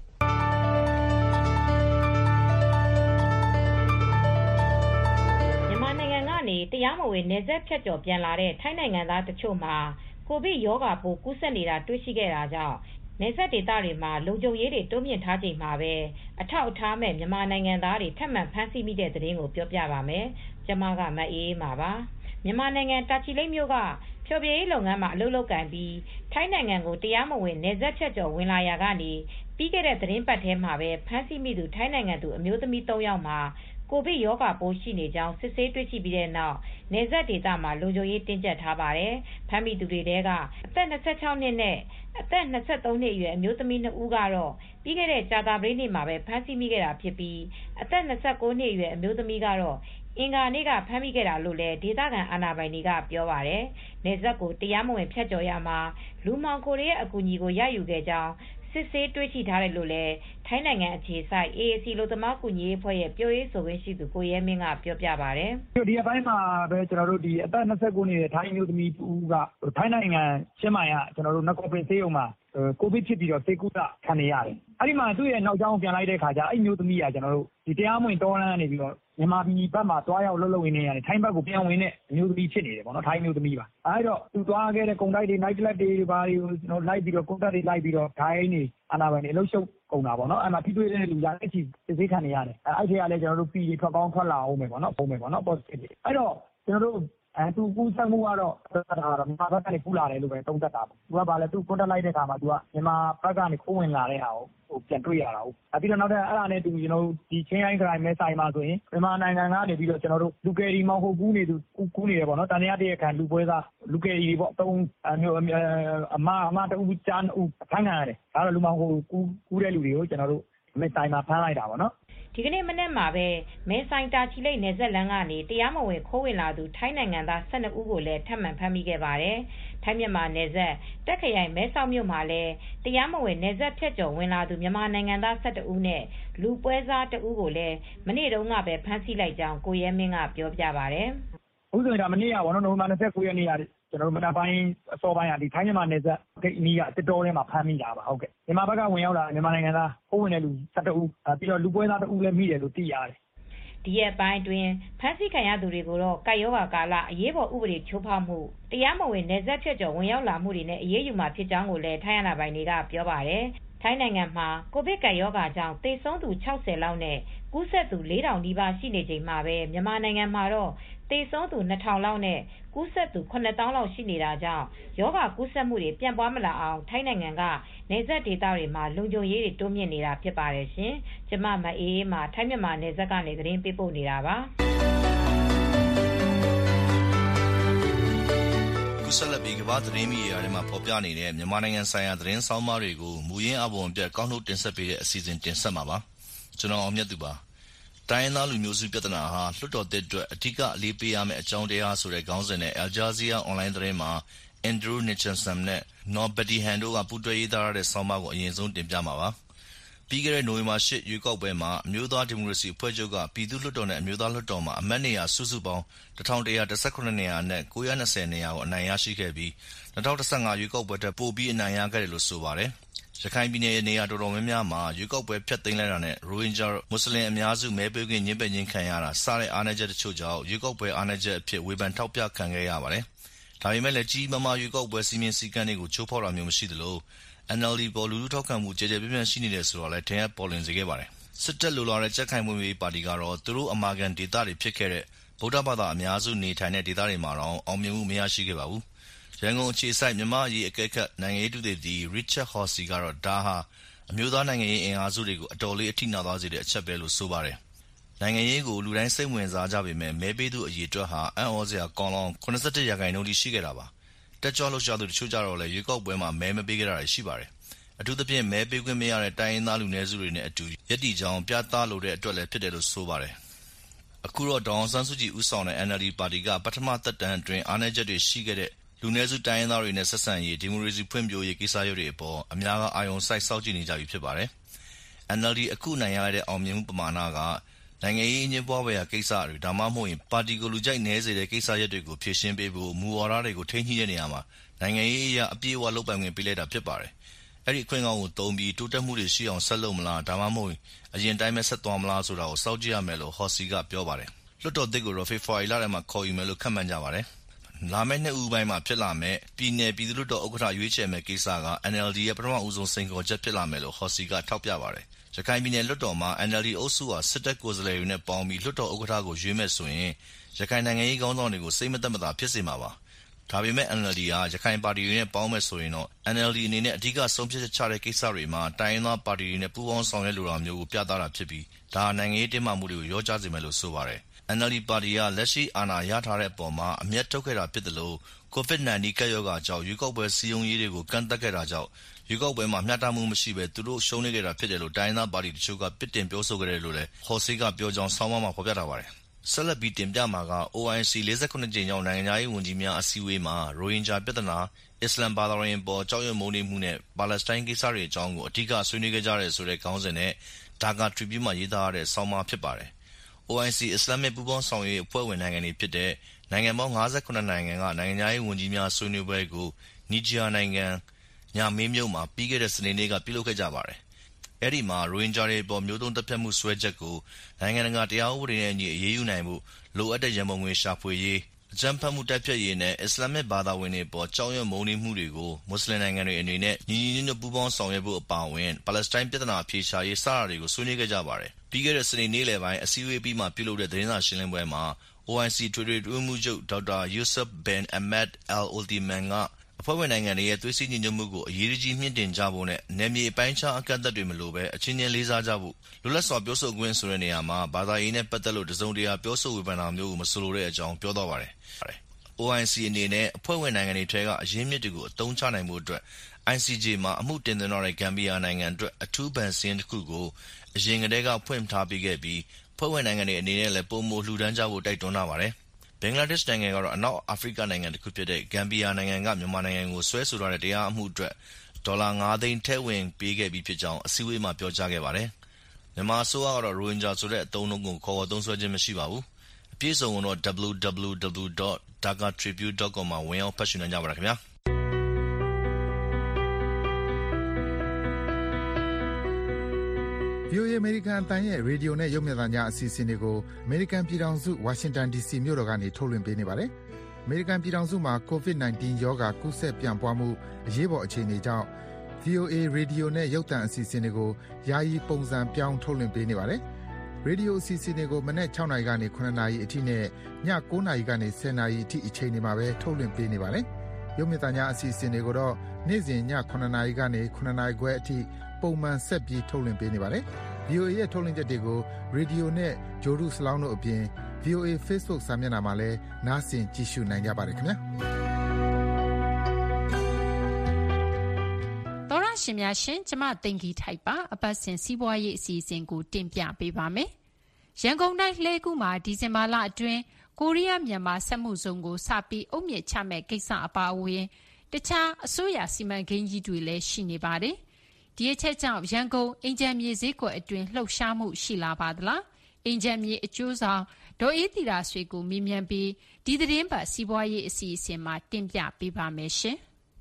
မြန်မာနိုင်ငံကနေတရားမဝင်နယ်စပ်ဖြတ်ကျော်ပြန်လာတဲ့ထိုင်းနိုင်ငံသားတချို့မှာကိုဗစ်ရောဂါပိုးကူးစက်နေတာတွေ့ရှိခဲ့တာကြောင့်နယ်စပ်ဒေသတွေမှာလုံခြုံရေးတွေတိုးမြင့်ထားချိန်မှာပဲအထောက်အထားမဲ့မြန်မာနိုင်ငံသားတွေထပ်မံဖမ်းဆီးမိတဲ့သတင်းကိုပြောပြပါမယ်။ကျွန်မကမအေးအေးပါပါ။မြန်မာနိုင်ငံတာချီလိတ်မြို့ကဖျော်ဖြေရေးလုပ်ငန်းမှာအလုပ်လုပ်ကိုင်ပြီးထိုင်းနိုင်ငံကိုတရားမဝင်နယ်စပ်ဖြတ်ကျော်ဝင်လာရာကနေပြီးခဲ့တဲ့သတင်းပတ်ထဲမှာပဲဖမ်းဆီးမိသူထိုင်းနိုင်ငံသူအမျိုးသမီးသုံးယောက်မှာကိုဗစ်ရောဂါပိုးရှိနေကြောင်းစစ်ဆေးတွေ့ရှိပြီးတဲ့နောက်နယ်စပ်ဒေသမှာလုံခြုံရေးတင်းကျပ်ထားပါတယ်။ဖမ်းမိသူတွေထဲကအသက်၂၆နှစ်နဲ့အသက်၂၃နှစ်အရွယ်အမျိုးသမီးနှစ်ဦးကတော့ပြီးခဲ့တဲ့ကြာသပတေးနေ့မှာပဲဖမ်းဆီးမိခဲ့တာဖြစ်ပြီးအသက်၂၉နှစ်အရွယ်အမျိုးသမီးကတော့အင်္ဂါနေ့ကဖမ်းမိခဲ့တာလို့လည်းဒေသခံအာဏာပိုင်တွေကပြောပါတယ်။နယ်စပ်ကိုတရားမဝင်ဖြတ်ကျော်ရမှာလူမှောင်ခိုတွေရဲ့အကူအညီကိုရယူခဲ့ကြောင်းစစ်ဆေးတွေ့ရှိထားတယ်လို့လည်းထိုင်းနိုင်ငံအခြေစိုက် အေ အေ စီ လို့သမားကူညီရေးအဖွဲ့ရဲ့ပြောရေးဆိုခွင့်ရှိသူကိုရဲမင်းကပြောပြပါတယ်။ဒီအပိုင်းမှာပဲကျွန်တော်တို့ဒီအသက်၂၉နှစ်ထိုင်းမျိုးသမီးဦးကထိုင်းနိုင်ငံချင်းမိုင်ကကျွန်တော်တို့နကောပင်ဆေးရုံမှာကိုဗစ်ဖြစ်ပြီးတော့ဆေးကုသခံနေရတယ်။အဲ့ဒီမှာသူ့ရဲ့နောက်ကျောင်းပြန်လိုက်တဲ့ခါကျအဲ့မျိုးသမီးကကျွန်တော်တို့ဒီတရားမဝင်တောလမ်းနေပြီးတော့မြန်မာပြည်ဘက်မှာတွားရောက်လှုပ်လှုပ်နေရတယ်ထိုင်းဘက်ကိုပြန်ဝင်တဲ့အမျိုးသမီးဖြစ်နေတယ်ပေါ့နော်ထိုင်းမျိုးသမီးပါအဲ့တော့သူတွားခဲ့တဲ့ကုန်တိုက်တွေ night club တွေဘာတွေကိုကျွန်တော်လိုက်ပြီးတော့ကုန်တိုက်တွေလိုက်ပြီးတော့ဒိုင်းနေအာနာပိုင်တွေလှုပ်ရှုပ်ကုန်တာပေါ့နော်အဲ့မှာထိတွေ့တဲ့လူရာအချီစစ်ဆေးခံနေရတယ်အဲ့ဒီကလည်းကျွန်တော်တို့ပြည်ထွက်ကောင်းထွက်လာအောင်မယ်ပေါ့နော်ပုံမယ်ပေါ့နော် positive အဲ့တော့ကျွန်တော်တို့အဲသူကူးစက်မှုကတော့ဒါတော့မြန်မာဘက်ကနေကူးလာတယ်လို့ပဲသုံးသပ်တာပေါ့သူကဘာလဲသူ contact လိုက်တဲ့အခါမှာသူကမြန်မာဘက်ကနေခိုးဝင်လာတဲ့ဟာကိုဟိုပြန်တွေ့ရတာဟုတ်အပြီးတော့နောက်တဲ့အဲ့ဒါနဲ့တူကျွန်တော်တို့ဒီချင်းရိုင်းခရိုင်မဲဆိုင်မှာဆိုရင်မြန်မာနိုင်ငံကနေပြီးတော့ကျွန်တော်တို့လူကယ်ရီမောင်ဟိုကူးနေသူကူးနေတယ်ပေါ့နော်တန်ရတဲ့ခံလူပွဲသားလူကယ်ရီပေါ့သုံးအမျိုးအမအမတူချန်ဦးဖမ်းခံရတယ်ဒါတော့လူမောင်ဟိုကူးကူးတဲ့လူတွေကိုကျွန်တော်တို့မဲဆိုင်မှာဖမ်းလိုက်တာပေါ့နော်ဒီကနေ့မနေ့မှာပဲမဲဆိုင်တာချီလိတ်နယ်စပ်လမ်းကနေတရားမဝင်ခိုးဝင်လာသူထိုင်းနိုင်ငံသား၁၂ဦးကိုလည်းထပ်မံဖမ်းမိခဲ့ပါတယ်။ထိုင်းမြန်မာနယ်စပ်တက်ခရိုင်မဲဆောက်မြို့မှာလည်းတရားမဝင်နယ်စပ်ဖြတ်ကျော်ဝင်လာသူမြန်မာနိုင်ငံသား၁၁ဦးနဲ့လူပွဲစားတဦးကိုလည်းမနေ့တုန်းကပဲဖမ်းဆီးလိုက်ကြောင်းကိုရဲမင်းကပြောပြပါတယ်။ဥဆိုရင်ဒါမနေ့ကဘောနော်နိုဝင်ဘာ၂၉ရက်နေ့ကကျွန်တော်တို့မနက်ပိုင်းအစောပိုင်းကဒီထိုင်းမြန်မာနယ်စပ်ဂိတ်အနီးကတစ်တော်ထဲမှာဖမ်းမိတာပါဟုတ်ကဲ့မြန်မာဘက်ကဝင်ရောက်လာမြန်မာနိုင်ငံသားခိုးဝင်တဲ့လူ၁၁ဦးပြီးတော့လူပွဲသားတဦးလည်းမိတယ်လို့သိရတယ်ဒီရက်ပိုင်းတွင်ဖမ်းဆီးခံရသူတွေကိုတော့ကာယောဂါကာလအရေးပေါ်ဥပဒေချိုးဖောက်မှုတရားမဝင်နယ်စပ်ဖြတ်ကျော်ဝင်ရောက်လာမှုတွေနဲ့အရေးယူမှာဖြစ်ကြောင်းကိုလည်းထိုင်းအာဏာပိုင်တွေကပြောပါတယ်ထိုင်းနိုင်ငံမှာကိုဗစ်ကပ်ရောဂါကြောင့်သေဆုံးသူ၆၀လောက်နဲ့ကူးစက်သူ၄ထောင်နီးပါးရှိနေချိန်မှာပဲမြန်မာနိုင်ငံမှာတော့သေဆုံးသူ၂ထောင်လောက်နဲ့ကူးစက်သူ၇သောင်းလောက်ရှိနေတာကြောင့်ရောဂါကူးစက်မှုတွေပြန့်ပွားမလာအောင်ထိုင်းနိုင်ငံကနယ်စပ်ဒေသတွေမှာလုံခြုံရေးတွေတိုးမြင့်နေတာဖြစ်ပါတယ်ရှင်။ကျမမအေးအေးမှာထိုင်းမြန်မာနယ်စပ်ကနေသတင်းပေးပို့နေတာပါ။ကုဆလဘီကဘာသတင်းမီဒီယာတွေမှာဖော်ပြနေတဲ့မြန်မာနိုင်ငံဆိုင်ရာသတင်းဆောင်းပါးတွေကိုမူရင်းအပေါ်ပြကောက်နှုတ်တင်ဆက်ပေးတဲ့အစီအစဉ်တင်ဆက်မှာပါ။ကျွန်တော်အောင်မြတ်သူပါ။တိုင်းသားလူမျိုးစုပြဿနာဟာလွှတ်တော်သစ်အတွက်အထူးအလေးပေးရမယ့်အကြောင်းတရားဆိုတဲ့ခေါင်းစဉ်နဲ့ Al Jazeera Online သတင်းမှာ Andrew Nicholson နဲ့ Noor Bettyhan တို့ကပူးတွဲရေးသားရတဲ့ဆောင်းပါးကိုအရင်ဆုံးတင်ပြမှာပါ။ပြီးခဲ့တဲ့နိုဝင်ဘာ၈ရွေးကောက်ပွဲမှာအမျိုးသားဒီမိုကရေစီအဖွဲ့ချုပ်ကပြည်သူ့လွှတ်တော်နဲ့အမျိုးသားလွှတ်တော်မှာအမတ်နေရာစုစုပေါင်းတစ်ထောင်တစ်ရာတစ်ဆယ့်ခုနှစ်နေရာနဲ့ကိုးရာနှစ်ဆယ်နေရာကိုအနိုင်ရရှိခဲ့ပြီး၂၀၁၅ရွေးကောက်ပွဲထက်ပိုပြီးအနိုင်ရခဲ့တယ်လို့ဆိုပါတယ်။ရခိုင်ပြည်နယ်နေရာတော်တော်များများမှာရွေးကောက်ပွဲဖျက်သိမ်းလိုက်တာနဲ့ရိုဟင်ဂျာမွတ်စလင်အများစုမဲပေးခွင့်ညှင်းပယ်ခြင်းခံရတာစတဲ့အားနည်းချက်တချို့ကြောင့်ရွေးကောက်ပွဲအားနည်းချက်အဖြစ်ဝေဖန်ထောက်ပြခံခဲ့ရပါတယ်။ဒါပေမဲ့လည်းကြီးမားမားရွေးကောက်ပွဲစည်းမျဉ်းစည်းကမ်းတွေကိုချိုးဖောက်တာမျိုးမရှိသလို N L D ပေါ်လူထုထောက်ခံမှုကြဲကြဲပြန့်ပြန့်ရှိနေတယ်ဆိုတော့လည်းထင်ဟပ်ပေါ်လွင်စေခဲ့ပါတယ်။စစ်တပ်လိုလားတဲ့ကြက်ခိုင်မှုရေးပါတီကတော့သူတို့အမာခံဒေသတွေဖြစ်ခဲ့တဲ့ဗုဒ္ဓဘာသာအများစုနေထိုင်တဲ့ဒေသတွေမှာတော့အောင်မြင်မှုမရရှိခဲ့ပါဘူး။ရန်ကုန်အခြေစိုက်မြန်မာအရေးအကဲခတ်နိုင်ငံရေးသုတေသီ Richard Horsey ကတော့ဒါဟာအမျိုးသားနိုင်ငံရေးအင်အားစုတွေကိုအတော်လေးအထိနာသွားစေတဲ့အချက်ပဲလို့ဆိုပါတယ်။နိုင်ငံရေးကိုလူတိုင်းစိတ်ဝင်စားကြပေမဲ့မဲပေးသူအရေးအတွက်ဟာအံ့ဩစရာကောင်းလောင်း၇၁ရာခိုင်နှုန်းထိရှိခဲ့တာပါ။တက်ကြွလှုပ်ရှားသူတချို့ကြတော့လည်းရွေးကောက်ပွဲမှာမဲမပေးခဲ့တာတွေရှိပါတယ်။အထူးသဖြင့်မဲပေးခွင့်မရတဲ့တိုင်းရင်းသားလူနည်းစုတွေနဲ့အတူရပ်တည်ကြောင်းပြသလိုတဲ့အတွက်လည်းဖြစ်တယ်လို့ဆိုပါတယ်။အခုတော့ဒေါ်အောင်ဆန်းစုကြည်ဦးဆောင်တဲ့ N L D ပါတီကပထမသက်တမ်းအတွင်းအားနည်းချက်တွေရှိခဲ့တဲ့လူနည်းစုတိုင်းရင်းသားတွေနဲ့ဆက်ဆံရေးဒီမိုကရေစီဖွံ့ဖြိုးရေးကိစ္စရပ်တွေအပေါ်အများကအာရုံစိုက်စောင့်ကြည့်နေကြပြီဖြစ်ပါတယ်။ N L D အခုနိုင်ရတဲ့အောင်မြင်မှုပမာဏကနိုင်ငံရေးအငြင်းပွားဖွယ်ရာကိစ္စတွေဒါမှမဟုတ်ရင်ပါတီကိုလူကြိုက်နည်းစေတဲ့ကိစ္စရပ်တွေကိုဖြေရှင်းပေးဖို့မူဝါဒတွေကိုထိန်းညှိတဲ့နေရာမှာနိုင်ငံရေးအရာအပြည့်အဝလုပ်ပိုင်ခွင့်ပေးလိုက်တာဖြစ်ပါတယ်။အဲ့ဒီအခွင့်အရေးကိုသုံးပြီးတိုးတက်မှုတွေရှိအောင်ဆက်လုပ်မလားဒါမှမဟုတ်အရင်တိုင်းပဲဆက်သွားမလားဆိုတာကိုစောင့်ကြည့်ရမယ်လို့ Horsey ကပြောပါတယ်။လွှတ်တော်သစ်ကိုတော့ဖေဖော်ဝါရီလထဲမှာခေါ်ယူမယ်လို့ခန့်မှန်းကြပါတယ်။လာမယ့်နှစ်ဦးပိုင်းမှာဖြစ်လာမယ့်ပြည်နယ်ပြည်သူ့လွှတ်တော်ဥက္ကဋ္ဌရွေးချယ်မယ့်ကိစ္စက N L D ရဲ့ပထမဦးဆုံးစိန်ခေါ်ချက်ဖြစ်လာမယ်လို့ Horsey ကထောက်ပြပါတယ်။ရခိုင်ပြည်နယ်လွှတ်တော်မှာ N L D အုပ်စုဟာစစ်တပ်ကိုယ်စားလှယ်တွေနဲ့ပေါင်းပြီးလွှတ်တော်ဥက္ကဋ္ဌကိုရွေးမယ်ဆိုရင်ရခိုင်နိုင်ငံရေးခေါင်းဆောင်တွေကိုစိတ်မသက်မသာဖြစ်စေမှာပါ။ဒါပေမဲ့ N L D ဟာရခိုင်ပါတီတွေနဲ့ပေါင်းမယ်ဆိုရင်တော့ N L D အနေနဲ့အဓိကဆုံးဖြတ်ချက်ချတဲ့ကိစ္စတွေမှာတိုင်းရင်းသားပါတီတွေနဲ့ပူးပေါင်းဆောင်ရွက်လိုတာမျိုးကိုပြသတာဖြစ်ပြီးဒါဟာနိုင်ငံရေးတင်းမာမှုတွေကိုရောကြစေမယ်လို့ဆိုပါတယ်။ N L D ပါတီကလက်ရှိအာဏာရထားတဲ့အပေါ်မှာအမျက်ထုတ်ခဲ့တာဖြစ်တယ်လို့ ကိုဗစ်၁၉ ကပ်ရောဂါကြောင့်ရွေးကောက်ပွဲစည်းရုံးရေးတွေကိုကန့်သတ်ခဲ့တာကြောင့်ရွေးကောက်ပွဲမှာမျှတမှုမရှိဘဲသူတို့ရှုံးနေခဲ့တာဖြစ်တယ်လို့တိုင်းရင်းသားပါတီတချို့ကပြစ်တင်ပြောဆိုခဲ့တယ်လို့လည်း Horsey ကပြောကြောင်းဆောင်းပါးမှာဖော်ပြထားပါတယ်။ဆက်လက်ပြီးတင်ပြမှာက O I C ၄၇ကြိမ်မြောက်နိုင်ငံခြားရေးဝန်ကြီးများအစည်းအဝေးမှာရိုဟင်ဂျာပြဿနာအစ္စလမ်ဘာသာဝင်ပေါ်ကြောက်ရွံ့မိုးနေမှုနဲ့ပါလက်စတိုင်းကိစ္စတွေအကြောင်းကိုအဓိကဆွေးနွေးခဲ့ကြတယ်ဆိုတဲ့ခေါင်းစဉ်နဲ့ Dhaka Tribune မှာရေးသားရတဲ့ဆောင်းပါးဖြစ်ပါတယ်။ O I C အစ္စလာမစ်ပူးပေါင်းဆောင်ရွက်ရေးအဖွဲ့ဝင်နိုင်ငံတွေဖြစ်တဲ့နိုင်ငံပေါင်း၅၇နိုင်ငံကနိုင်ငံခြားရေးဝန်ကြီးများဆွေးနွေးပွဲကိုနီဂျီယာနိုင်ငံညာမင်းမြို့မှာပြီးခဲ့တဲ့စနေနေ့ကပြုလုပ်ခဲ့ကြပါတယ်။အဲဒီမှာရိုဟင်ဂျာတွေပေါ်မျိုးတုံးတပ်ဖြတ်မှုစွဲချက်ကိုနိုင်ငံတကာတရားဥပဒေနဲ့အညီအရေးယူနိုင်ဖို့လိုအပ်တဲ့ရန်ပုံငွေရှာဖွေရေးအကြမ်းဖက်မှုတိုက်ဖျက်ရေးနဲ့အစ္စလာမစ်ဘာသာဝင်တွေပေါ်ကြောက်ရွံ့မိုးနေမှုတွေကိုမွတ်စလင်နိုင်ငံတွေအနေနဲ့ညီညီညွတ်ညွတ်ပူးပေါင်းဆောင်ရွက်ဖို့အပါအဝင်ပါလက်စတိုင်းပြည်ထနာအဖြေရှာရေးစတာတွေကိုဆွေးနွေးခဲ့ကြပါတယ်။ပြီးခဲ့တဲ့စနေနေ့လယ်ပိုင်းအစည်းအဝေးပြီးမှပြုလုပ်တဲ့သတင်းစာရှင်းလင်းပွဲမှာ O I C ထွေထွေအတွင်းမှုချုပ်ဒေါက်တာ Yusuf bin Ahmed Al Othman ကအဖွဲ့ဝင်နိုင်ငံတွေရဲ့သွေးစည်းညီညွတ်မှုကိုအရေးကြီးမြင့်တင်ကြဖို့နဲ့နယ်မြေအပိုင်းခြားအကန့်အသတ်တွေမလိုဘဲအချင်းချင်းလေးစားကြဖို့လွတ်လပ်စွာပြောဆိုခွင့်ဆိုတဲ့နေရာမှာဘာသာရေးနဲ့ပတ်သက်လို့တစုံတရာပြောဆိုဝေဖန်တာမျိုးကိုမဆိုလိုတဲ့အကြောင်းပြောသွားပါတယ်။ O I C အနေနဲ့အဖွဲ့ဝင်နိုင်ငံတွေထဲကအရင်းမြစ်တွေကိုအသုံးချနိုင်ဖို့အတွက် I C J မှာအမှုတင်သွင်းတဲ့ဂမ်ဘီယာနိုင်ငံအတွက်အထူးဘဏ်စင်းတစ်ခုကိုအရင်ကတည်းကဖွင့်ထားပေးခဲ့ပြီးဖွဲ့ဝင်နိုင်ငံတွေအနေနဲ့လည်းပုံမလှူဒန်းကြဖို့တိုက်တွန်းထားပါတယ်။ဘင်္ဂလားဒေ့ရှ်နိုင်ငံကတော့အနောက်အာဖရိကနိုင်ငံတစ်ခုဖြစ်တဲ့ဂမ်ဘီယာနိုင်ငံကမြန်မာနိုင်ငံကိုဆွဲဆိုထားတဲ့တရားအမှုအတွက်ဒေါ်လာ၅သိန်းထည့်ဝင်ပေးခဲ့ပြီးဖြစ်ကြောင်းအစည်းအဝေးမှာပြောကြားခဲ့ပါတယ်။မြန်မာအစိုးရကတော့ရိုဟင်ဂျာဆိုတဲ့အသုံးအနှုန်းကိုခေါ်ဝေါ်သုံးစွဲခြင်းမရှိပါဘူး။အပြည့်အစုံကိုတော့ w w w dot dhaka tribune dot com မှာဝင်ရောက်ဖတ်ရှုနိုင်ကြပါလားခင်ဗျာ။ V O A အမေရိကန်အသံရဲ့ရေဒီယိုနဲ့ရုပ်မြင်သံကြားအစီအစဉ်တွေကိုအမေရိကန်ပြည်ထောင်စုဝါရှင်တန် ဒီစီမြို့တော်ကနေထုတ်လွှင့်ပေးနေပါတယ်။အမေရိကန်ပြည်ထောင်စုမှာ ကိုဗစ်၁၉ ရောဂါကူးစက်ပြန့်ပွားမှုအရေးပေါ်အခြေအနေကြောင့် V O A ရေဒီယိုနဲ့ရုပ်သံအစီအစဉ်တွေကိုယာယီပုံစံပြောင်းထုတ်လွှင့်ပေးနေပါတယ်။ရေဒီယိုအစီအစဉ်တွေကိုမနက်၆နာရီကနေ၇နာရီအထိနဲ့ည၉နာရီကနေ၁၀နာရီအထိအချိန်တွေမှာပဲထုတ်လွှင့်ပေးနေပါတယ်။ရုပ်မြင်သံကြားအစီအစဉ်တွေကိုတော့နေ့စဉ်ည၇နာရီကနေ၇နာရီခွဲအထိပုံမှန်ဆက်ပြီးထုတ်လွှင့်ပေးနေပါတယ်။ V O A ရဲ့ထုတ်လွှင့်ချက်တွေကိုရေဒီယိုနဲ့ဂျိုဒုစလောင်းတို့အပြင် V O A Facebook စာမျက်နှာမှာလည်းနားဆင်ကြည့်ရှုနိုင်ကြပါတယ်ခင်ဗျာ။သောရရှင်များရှင်ကျမသိင်္ဂီထိုက်ပါအပတ်စဉ်စီးပွားရေးအစီအစဉ်ကိုတင်ပြပေးပါမယ်။ရန်ကုန်တိုင်းလှည်းကူးမှာဒီဇင်ဘာလအတွင်းကိုရီးယားမြန်မာစက်မှုဇုံကိုစပြီးအုတ်မြစ်ချမဲ့ကိစ္စအပါအဝင်တခြားအစိုးရစီမံကိန်းကြီးတွေလည်းရှိနေပါတယ်။ဒီအချက်ကြောင့်ရန်ကုန်အင်ဂျင်မြေဈေးကွက်အတွင်းလှုပ်ရှားမှုရှိလာပါသလားအင်ဂျင်မြေအကျိုးဆောင်ဒေါ်အေးသီတာဆွေကိုမေးမြန်းပြီးဒီသတင်းပတ်စီးပွားရေးအစီအစဉ်မှာတင်ပြပေးပါမယ်ရှင်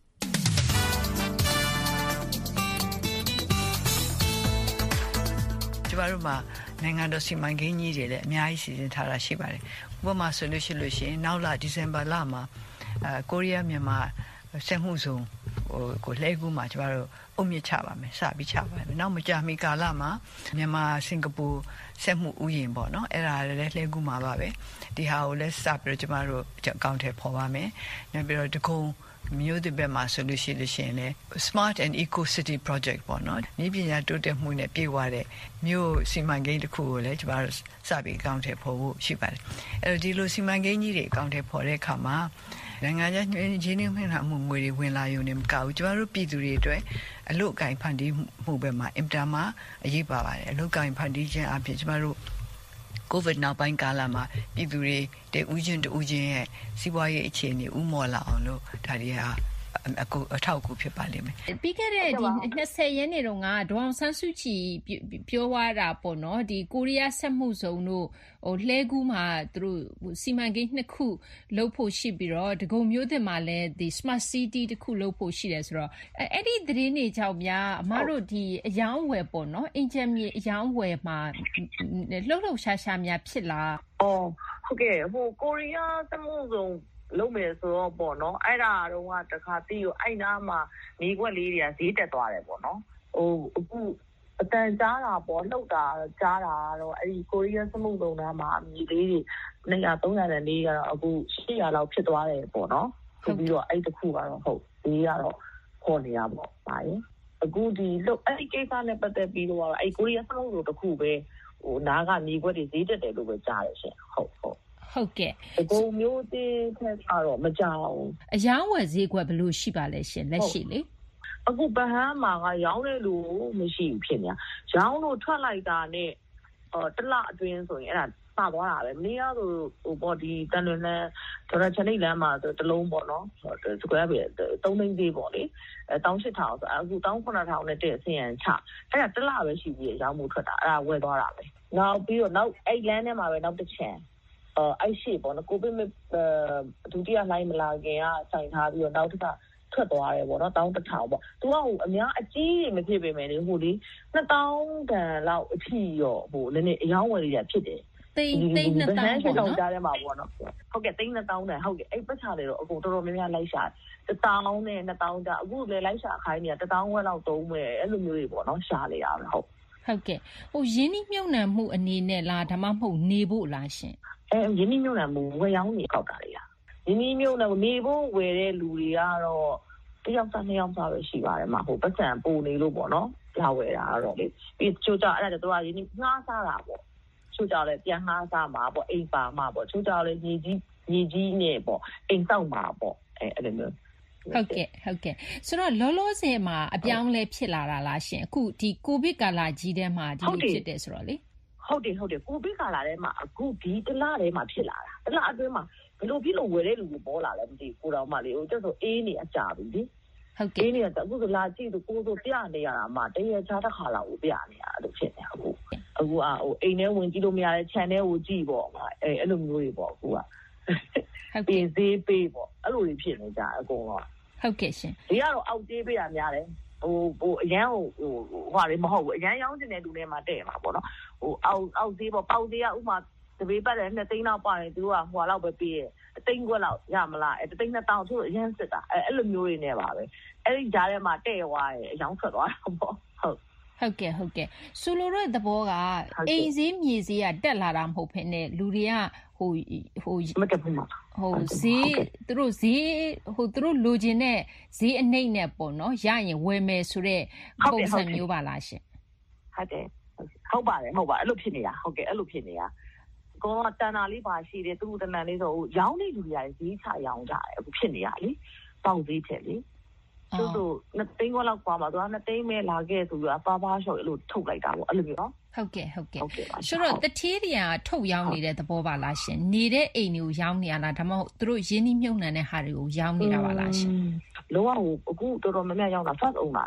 ကျမတို့မှာနိုင်ငံတော်စီမံကိန်းကြီးတွေလည်းအများကြီးစီစဉ်ထားတာရှိပါတယ်ဥပမာဆိုလို့ရှိလို့ရှိရင်နောက်လဒီဇင်ဘာလမှာအဲကိုရီးယားမြန်မာစက်မှုဇုံဟိုကိုလှည့်ကူးမှာကျမတို့အုံမြင့်ချပါမယ်စပြီးချပါမယ်နောက်မကြာမီကာလမှာမြန်မာစင်ကာပူစက်မှုဥယျာဉ်ပေါ့နော်အဲ့ဒါလည်းလှည့်ကူးမှာပါပဲဒီဟာကိုလည်းစပြီးတော့ကျမတို့အကောင့်ထဲပေါ်ပါမယ်နောက်ပြီးတော့တကုံမြို့တဘက်မှာဆိုလို့ရှိလို့ရှိရင်လည်း Smart and Eco City Project ပေါ့နော်။ဤပညာတိုးတက်မှုနဲ့ပြည့်ဝတဲ့မြို့စီမံကိန်းတစ်ခုကိုလည်းကျွန်တော်စပြီးအကောင့်ထဲပေါ်ဖို့ရှိပါတယ်။အဲဒီလိုစီမံကိန်းကြီးတွေအကောင့်ထဲပေါ်တဲ့အခါမှာနိုင်ငံခြားရင်းနှီးမြှုပ်နှံမှုငွေတွေဝင်လာရုံနဲ့မကဘူးကျွန်တော်တို့ပြည်သူတွေအတွက်အလုပ်အကိုင်ဖန်တီးမှုဘက်မှာအင်တာမှာအရေးပါပါတယ်။အလုပ်အကိုင်ဖန်တီးခြင်းအပြင်ကျွန်တော်တို့ကိုဗစ်နောက်ပိုင်းကာလမှာပြည်သူတွေတဦးချင်းတဦးချင်းရဲ့စီးပွားရေးအခြေအနေဥမော်လာအောင်လို့ဒါတွေဟာအခုအထောက်အကူဖြစ်ပါလိမ့်မယ်ပြီးခဲ့တဲ့ဒီနှစ်ဆယ်ရက်နေ့တုန်းကဒေါအောင်ဆန်းစုကြည်ပြောသွားတာပေါ့နော်ဒီကိုရီးယားစက်မှုဇုံတို့ဟိုလှဲကူးမှာသူတို့စီမံကိန်းနှစ်ခုလုပ်ဖို့ရှိပြီးတော့ဒဂုံမျိုးသစ်မှာလည်းဒီ Smart City တစ်ခုလုပ်ဖို့ရှိတယ်ဆိုတော့အဲ့ဒီသတင်းတွေကြောင့်များအမတို့ဒီအယောင်းဝယ်ပေါ့နော်အင်ဂျင်မြေအယောင်းဝယ်မှာလှုပ်လှုပ်ရှားရှားများဖြစ်လာအော်ဟုတ်ကဲ့ဟိုကိုရီးယားစက်မှုဇုံလုံးမယ်ဆိုတော့ပေါ့နော်အဲ့ဒါတော့ကတခါတီးကိုအဲ့နားမှာနေခွက်လေးတွေကဈေးတက်သွားတယ်ပေါ့နော်ဟိုအခုအတန်ကြားတာပေါ့လှုပ်တာကြားတာတော့အဲ့ဒီကိုရီးယားစမှုတုံးသားမှာမြေလေးတွေနှစ်ရာသုံးရာနဲ့လေးကတော့အခုရှစ်ရာလောက်ဖြစ်သွားတယ်ပေါ့နော်ဆိုပြီးတော့အဲ့တခုကတော့ဟုတ်ဈေးကတော့ခေါ်နေရပေါ့ပါရင်အခုဒီလှုပ်အဲ့ဒီကိစ္စနဲ့ပတ်သက်ပြီးတော့အဲ့ကိုရီးယားစမှုတုံးတစ်ခုပဲဟိုနားကမြေခွက်တွေဈေးတက်တယ်လို့ပဲကြားတယ်ရှင်ဟုတ်ဟုတ်ဟုတ်ကဲ့အကုန်မျိုးသေးထက်တော့မကြောက်အယောင်းဝယ်ဈေးကွက်ဘယ်လိုရှိပါလဲရှင်လက်ရှိလေအခုဗဟန်းမှာကရောင်းတဲ့လူမရှိဘူးဖြစ်နေတာရောင်းလို့ထွက်လိုက်တာနဲ့အော်တလအတွင်းဆိုရင်အဲ့ဒါစသွားတာပဲမနေ့ကဆိုဟိုပေါ့ဒီတန်လွင်လန်းဒေါ်လာချန်နိတ်လန်းမှာဆိုတလုံးပေါ့နော်စကွဲပဲသုံးသိန်းသေးပေါ့လေအဲ၁၈,၀၀၀ဆိုအခု၁၇,၀၀၀နဲ့တဲ့အဆင့်ရန်ချအဲ့ဒါတလပဲရှိပြီးရောင်းမှုထွက်တာအဲ့ဒါဝယ်သွားတာပဲနောက်ပြီးတော့နောက်အဲ့လန်းထဲမှာပဲနောက်တစ်ချန်အဲအဲ့ရှိပေါ့နော်ကိုဗစ်ဒုတိယလှိုင်းမလာခင်ကဆိုင်ထားပြီးတော့နောက်တစ်ခါထွက်သွားတယ်ပေါ့နော်တောင်းတစ်ထောင်ပေါ့သူကဟိုအများအကြီးမဖြစ်ပေမဲ့လေဟိုလေနှစ်တောင်းတန်လောက်အထိရောဟိုနည်းနည်းအယောင်းဝယ်ရဖြစ်တယ်သိန်းသိန်းနှစ်တောင်းပေါ့နော်ကြားထဲမှာပေါ့နော်ဟုတ်ကဲ့သိန်းနှစ်တောင်းတန်ဟုတ်ကဲ့အဲ့ပတ်ချာတွေတော့အကုန်တော်တော်များများလိုက်ရှာတစ်တောင်းနဲ့နှစ်တောင်းကြအခုလည်းလိုက်ရှာခိုင်းနေတာတစ်တောင်းဝက်လောက်သုံးမယ်အဲ့လိုမျိုးတွေပေါ့နော်ရှာနေရမယ်ဟုတ်ဟုတ်ကဲ့ဟိုရင်းနှီးမြှုပ်နှံမှုအနေနဲ့လားဒါမှမဟုတ်နေဖို့လားရှင်အဲရင်းနှီးမြှုပ်နှံမှုဝယ်ရောင်းနေကောက်တာလေရင်းနှီးမြှုပ်နှံနေဖို့ဝယ်တဲ့လူတွေကတော့တယောက်သားနှစ်ယောက်သားပဲရှိပါတယ်မှာဟိုပတ်စံပိုနေလို့ပေါ့နော်လာဝယ်တာတော့လေပြီးချိုးကြအဲ့ဒါတော့ရင်းနှီးငှားစားတာပေါ့ချိုးကြလဲပြန်ငှားစားမှာပေါ့အိမ်ပါမှာပေါ့ချိုးကြလဲညီကြီးညီကြီးနဲ့ပေါ့အိမ်ဆောက်မှာပေါ့အဲအဲ့လိုမျိုးဟုတ်ကဲ့ဟုတ်ကဲ့ဆိုတော့လောလောဆယ်မှာအပြောင်းလဲဖြစ်လာတာလားရှင်အခုဒီကိုဗစ်ကာလကြီးထဲမှာဒီလိုဖြစ်တယ်ဆိုတော့လေဟုတ်တယ်ဟုတ်တယ်ကိုဗစ်ကာလထဲမှာအခုဒီတလထဲမှာဖြစ်လာတာတလအတွင်းမှာဘယ်လိုဖြစ်လို့ဝယ်တဲ့လူတွေပေါ်လာလဲမသိဘူးကိုတော်မလေးဟိုကျတော့အေးနေအကြပြီလေဟုတ်ကဲ့အေးနေတော့အခုဆိုလာကြည့်သူကိုဆိုပြနေရတာမှတရချာတစ်ခါလောက်ကိုပြနေရတာလို့ဖြစ်နေအခုအခုอ่ะဟိုအိမ်ထဲဝင်ကြည့်လို့မရတဲ့ channel ကိုကြည့်ပေါ့အဲအဲ့လိုမျိုးတွေပေါ့အခုကဟုတ်ကဲ့ဈေးပေးပေါ့အဲ့လိုတွေဖြစ်နေကြအကုန်လုံးဟုတ်ကဲ့ရှင်ဒီကတော့အောက်သေးပေးရများတယ်ဟိုဟိုအရန်ဟိုဟိုဟာလေးမဟုတ်ဘူးအရန်ရောင်းနေတဲ့လူတွေမှာတဲ့မှာပေါ့နော်ဟိုအောက်အောက်သေးပေါ့ပေါက်သေးကဥမာတပေးပတ်တယ်နှစ်သိန်းလောက်ပါတယ်သူကဟိုလောက်ပဲပေးရအသိန်းခွက်လောက်ရမလားအဲတသိန်းနှစ်တောင်သူအရန်စစ်တာအဲအဲ့လိုမျိုးတွေနဲ့ပါပဲအဲ့ဒီကြားထဲမှာတဲ့သွားတယ်အယောင်းထွက်သွားတာပေါ့ဟုတ်ဟုတ်ကဲ့ဟုတ်ကဲ့ဆိုလိုတဲ့သဘောကအိမ်ဈေးမြေဈေးကတက်လာတာမဟုတ်ဘဲနဲ့လူတွေကဟိုဟိုမတက်ဘူးမှာဟိုဈေးသူတို့ဈေးဟိုသူတို့လိုချင်တဲ့ဈေးအနှိမ့်နဲ့ပေါ့နော်ရရင်ဝယ်မယ်ဆိုတဲ့ပုံစံမျိုးပါလားရှင်ဟုတ်တယ်ဟုတ်ပါတယ်ဟုတ်ပါအဲ့လိုဖြစ်နေတာဟုတ်ကဲ့အဲ့လိုဖြစ်နေတာကောတန်တာလေးပါရှိတယ်သူ့တန်တန်လေးဆိုရောင်းနေလူတွေကဈေးချရောင်းကြတယ်အခုဖြစ်နေရလေပေါက်ဈေးထက်လေသူတို့နှစ်သိန်းခွက်လောက်กว่าမှာသူကနှစ်သိန်းပဲလာခဲ့ဆိုပြီးအပါပါရှော့အဲ့လိုထုတ်လိုက်တာပေါ့အဲ့လိုမျိုးနော်ဟုတ်ကဲ့ဟုတ်ကဲ့ဆိုတော့တထေးတွေကထုတ်ရောင်းနေတဲ့သဘောပါလားရှင်နေတဲ့အိမ်တွေကိုရောင်းနေရလားဒါမှမဟုတ်သူတို့ရင်းနှီးမြှုပ်နှံတဲ့ဟာတွေကိုရောင်းနေတာပါလားရှင်လောကဟိုအခုတော်တော်များများရောင်းတာ first owner တွေ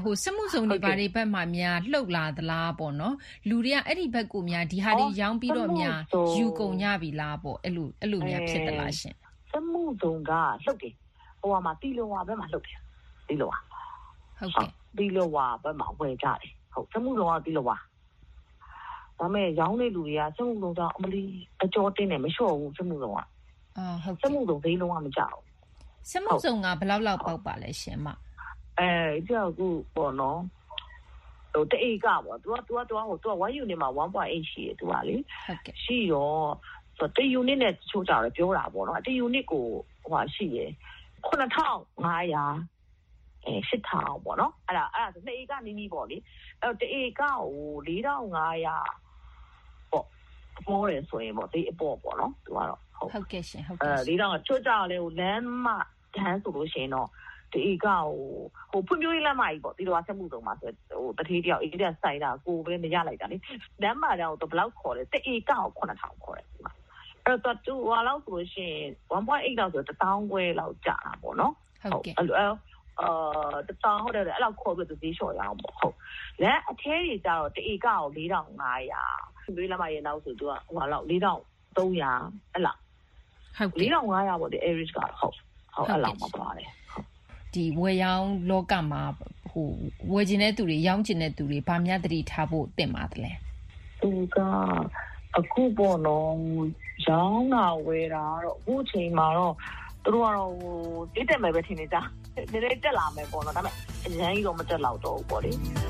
ဟိုစက်မှုစုံတွေဘာတွေဘက်မှာများလှုပ်လာသလားပေါ့နော်လူတွေကအဲ့ဒီဘက်ကိုများဒီဟာတွေရောင်းပြီးတော့များယူကုန်ကြပြီလားပေါ့အဲ့လိုအဲ့လိုများဖြစ်သလားရှင်စက်မှုစုံကလှုပ်တယ်ဟိုမှာတီလိုဝါဘက်မှာလှုပ်တယ်တီလိုဝါဟုတ်ကဲ့တီလိုဝါဘက်မှာဝယ်ကြတယ်ဟုတ်စက်မှုစုံကတီလိုဝါဒါမဲ့ရောင်းတဲ့လူတွေကစက်မှုစုံတော့အမလီအကျော်တင်းတယ်မလျှော့ဘူးစက်မှုစုံကအော်ဟုတ်စက်မှုစုံဈေးလုံးဝမကြောက်စက်မှုစုံကဘယ်လောက်လောက်ပေါက်ပါလဲရှင်မအဲကြောက်ကူပေါ့နော်ဟိုတေကပေါ့ तू က तू က तू ဟို तू one unit မှာ one point eight ရှိတယ် तू ကလေဟုတ်ကဲ့ရှိရောဆိုတေ unit နဲ့ချိုးကြတယ်ပြောတာပေါ့နော်တေ unit ကိုဟိုဟာရှိရယ်nine thousand five hundredအဲeight thousandပေါ့နော်အဲ့ဒါအဲ့ဒါဆိုတေကနီးနီးပေါ့လေအဲ့တေကကိုfour thousand five hundredပေါ့ပေါ်တယ်ဆိုရင်ပေါ့တေအပေါ်ပေါ့နော် तू ကတော့ဟုတ်ကဲ့ရှင်ဟုတ်ကဲ့အဲfour thousandချိုးကြလေဟိုလမ်းမတန်းဆိုလို့ရှိရင်တော့တေကဟိုဟိုဖွံ့ဖြိုးရေးလမ်းမကြီးပေါ့ဒီလိုအဆက်မှုတုံးမှာဆိုဟိုတထေးတယောက်အေးတဲ့စိုက်တာကိုပဲမရလိုက်တာလေလမ်းမတန်းကိုဘယ်လောက်ခေါ်လဲတေကကိုnine thousandခေါ်တယ်အဲ့တော့သူဟိုလောက်ဆိုလို့ရှိရင်one point eight လောက်ဆိုone thousandခွဲလောက်ကြာတာပေါ့နော်ဟုတ်ကဲ့အဲ့လိုအာတတောင်းဟုတ်တယ်အဲ့လောက်ခေါ်ပြီးသူဈေးလျှော့ရအောင်ပေါ့ဟုတ်လမ်းအထဲကြီးကြတော့တေကကိုfour thousand five hundredဒီလမ်းမရဲ့နောက်ဆိုသူကဟိုလောက်four thousand three hundredအဲ့လောက်ဟုတ်ကဲ့four thousand five hundredပေါ့ဒီ average ကဟုတ်ဟုတ်အဲ့လောက်မှာပါတယ်ဒီဝယ်ရောင်းလောကမှာဟိုဝယ်ကျင်တဲ့သူတွေရောင်းကျင်တဲ့သူတွေဗာများတတိထားဖို့တင်ပါတယ်လဲသူကအခုပေါ့နော်ရောင်းတာဝယ်တာတော့အခုချိန်မှာတော့သူတို့ကတော့ဟိုတိတက်မယ်ပဲထင်နေကြနည်းနည်းတက်လာမယ်ပေါ့နော်ဒါပေမဲ့အရင်ကြီးတော့မတက်တော့ဘူးပေါ့လေ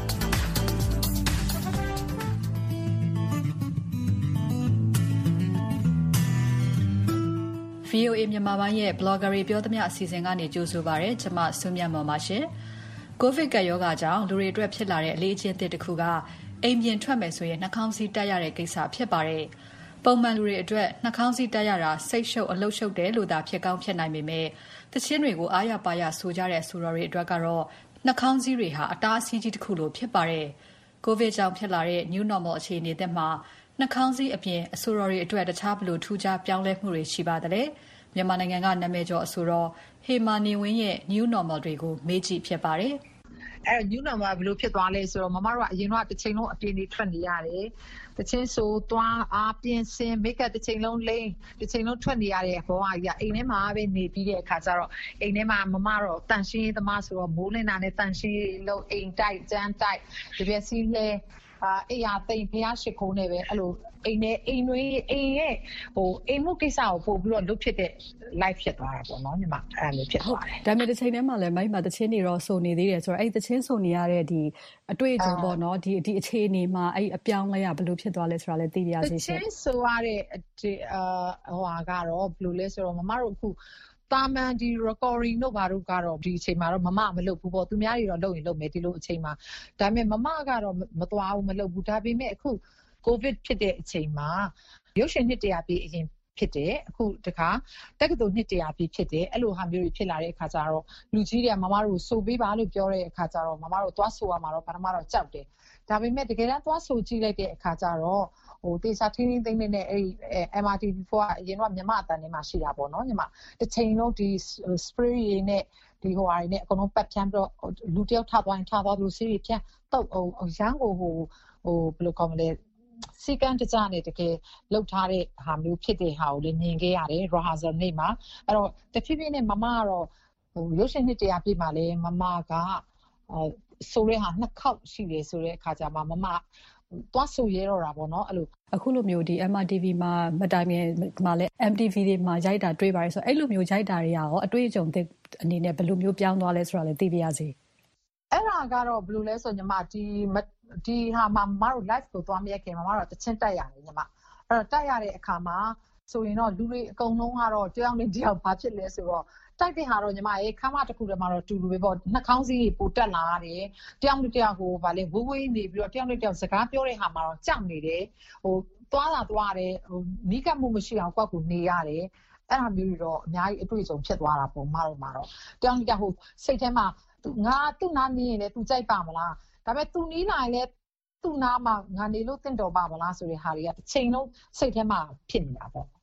ဗီအိုအေ မြန်မာပိုင်းရဲ့ blogger တွေပြောသမျှအစီအစဉ်ကနေကြိုဆိုပါရစေ။ကျွန်မဆွေမြတ်မော်ပါရှင်။ ကိုဗစ်ကပ်ရောဂါကြောင့်လူတွေအတွက်ဖြစ်လာတဲ့အလေးအကျင့်တစ်ခုကအိမ်ပြင်ထွက်မယ်ဆိုရင်နှာခေါင်းစည်းတပ်ရတဲ့ကိစ္စဖြစ်ပါတယ်။ပုံမှန်လူတွေအတွက်နှာခေါင်းစည်းတပ်ရတာစိတ်ရှုပ်အလုပ်ရှုပ်တယ်လို့သာဖြစ်ကောင်းဖြစ်နိုင်ပေမဲ့တခြင်းတွေကိုအားရပါရဆိုကြတဲ့ဆိုတော်တွေအတွက်ကတော့နှာခေါင်းစည်းတွေဟာအတားအဆီးကြီးတစ်ခုလိုဖြစ်ပါတယ်။ကိုဗစ်ကြောင့်ဖြစ်လာတဲ့ new normal အခြေအနေသစ်မှာနှာခေါင်းစည်းအပြင်အဆိုတော်တွေအတွက်တခြားဘလို့ထူးခြားပြောင်းလဲမှုတွေရှိပါသလဲ။မြန်မာနိုင်ငံကနာမည်ကျော်အဆိုတော်ဟေမာနေဝင်းရဲ့ new normal တွေကိုမေးကြည့်ဖြစ်ပါတယ်။အဲ new normal ဘယ်လိုဖြစ်သွားလဲဆိုတော့မမတို့ကအရင်တော့တစ်ချိန်လုံးအပြင်နေထွက်နေရတယ်။တစ်ချိန်ဆိုသွားအားပြင်းစင် make up တစ်ချိန်လုံးလိမ့်တစ်ချိန်လုံးထွက်နေရတဲ့ဘောကကြီးအိမ်ထဲမှာပဲနေပြီးတဲ့အခါကျတော့အိမ်ထဲမှာမမတော့တန်ရှင်းရေးသမားဆိုတော့မိုးလင်းတာနဲ့တန်ရှင်းရေးလုံးအိမ်တိုက်ကျန်းတိုက်ဒီပြစီလဲအာအေးရသိမ့်ဖျားရှိခိုးနေပဲအဲ့လိုအိမ်နဲ့အိမ်တွေအိမ်ရဲ့ဟိုအိမ်မှုကိစ္စကိုပို့ပြီးတော့လုပ်ဖြစ်တဲ့ live ဖြစ်သွားတာပေါ့နော်ညီမအဲ့လိုဖြစ်သွားတယ်ဒါပေမဲ့တစ်ချိန်တည်းမှာလည်းမိုက်မှာတချင်းတွေတော့စုံနေသေးတယ်ဆိုတော့အဲ့တချင်းစုံနေရတဲ့ဒီအတွေ့အကြုံပေါ့နော်ဒီဒီအခြေအနေမှာအဲ့အပြောင်းလဲရဘယ်လိုဖြစ်သွားလဲဆိုတာလည်းသိပြရစီရှင်တချင်းဆိုရတဲ့ဒီအာဟိုဟာကတော့ဘယ်လိုလဲဆိုတော့မမတို့အခုတာမန်ဒီ recording တို့ဘာတို့ကတော့ဒီအချိန်မှာတော့မမမလုပ်ဘူးပေါ့သူများတွေတော့လုပ်ရင်လုပ်မယ်ဒီလိုအချိန်မှာဒါပေမဲ့မမကတော့မသွားဘူးမလုပ်ဘူးဒါပေမဲ့အခုကိုဗစ်ဖြစ်တဲ့အချိန်မှာရုပ်ရှင်နှစ်တရာပြည့်အရင်ဖြစ်တယ်အခုတခါတက္ကသိုလ်နှစ်တရာပြည့်ဖြစ်တယ်အဲ့လိုဟာမျိုးတွေဖြစ်လာတဲ့အခါကျတော့လူကြီးတွေကမမတို့ဆိုပေးပါလို့ပြောတဲ့အခါကျတော့မမတို့သွားဆိုရမှာတော့ပထမတော့ကြောက်တယ်ဒါပေမဲ့တကယ်တမ်းသွားဆိုကြည့်လိုက်တဲ့အခါကျတော့ဟိုတေစာထင်းထင်းသိမ့်နဲ့အဲ့ဒီ M R T V four ကအရင်ကမြမအတန်ထဲမှာရှိတာပေါ့နော်ညီမတစ်ချိန်လုံးဒီ spray တွေနဲ့ဒီဟိုဟာတွေနဲ့အကုန်လုံးပတ်ဖြန်းပြီးတော့လူတယောက်ထသွားရင်ထသွားလို့စီးရီဖြန်းတော့ဟိုရန်ကိုဟိုဟိုဘယ်လိုကောမလဲစီကံတကြနဲ့တကယ်လှုပ်ထားတဲ့ဟာမျိုးဖြစ်တဲ့ဟာကိုလည်းမြင်ခဲ့ရတယ် rehearsal နေ့မှာအဲ့တော့တဖြည်းဖြည်းနဲ့မမကတော့ဟိုရုပ်ရှင်နှစ်တရာပြည့်မှာလည်းမမကဆိုရဲဟာနှစ်ခေါက်ရှိတယ်ဆိုတဲ့အခါကျမှမမသွားဆိုရတော့တာပေါ့နော်အဲ့လိုအခုလိုမျိုးဒီ M R T V မှာမတိုင်မီမှာလည်း M T V တွေမှာရိုက်တာတွေ့ပါတယ်ဆိုတော့အဲ့လိုမျိုးရိုက်တာတွေရောအတွေ့အကြုံတဲ့အနေနဲ့ဘယ်လိုမျိုးပြောင်းသွားလဲဆိုတာလည်းသိပြရစီအဲ့ဒါကတော့ဘယ်လိုလဲဆိုညီမဒီဒီဟာမှာမမတို့ live ကိုသွားမရခင်မမတို့တချင်းတက်ရတယ်ညီမအဲ့တော့တက်ရတဲ့အခါမှာဆိုရင်တော့လူတွေအကုန်လုံးကတော့တယောက်နဲ့တယောက်ဘာဖြစ်လဲဆိုတော့တိုက်တဲ့ဟာတော့ညီမရေခါမတစ်ခုတည်းမှာတော့တူလူပဲပေါ့နှာခေါင်းစည်းပိုတက်လာရတယ်တယောက်နဲ့တယောက်ကိုဗာလေဝဝေးနေပြီးတော့တယောက်နဲ့တယောက်စကားပြောတဲ့ဟာမှာတော့ကြောက်နေတယ်ဟိုသွားတာသွားတယ်ဟိုနီးကပ်မှုမရှိအောင်ကောက်ကိုနေရတယ်အဲ့ဒါမျိုးတွေတော့အများကြီးအတွေ့အကြုံဖြစ်သွားတာပေါ့မတို့မှာတော့တယောက်နဲ့တယောက်ဟိုစိတ်ထဲမှာငါသူ့နားနေရင်လည်းသူကြိုက်ပါမလားဒါပေမဲ့သူနီးလာရင်လည်းသူ့နားမှာငါနေလို့တင့်တော်ပါမလားဆိုတဲ့ဟာတွေကတစ်ချိန်လုံးစိတ်ထဲမှာဖြစ်နေတာပေါ့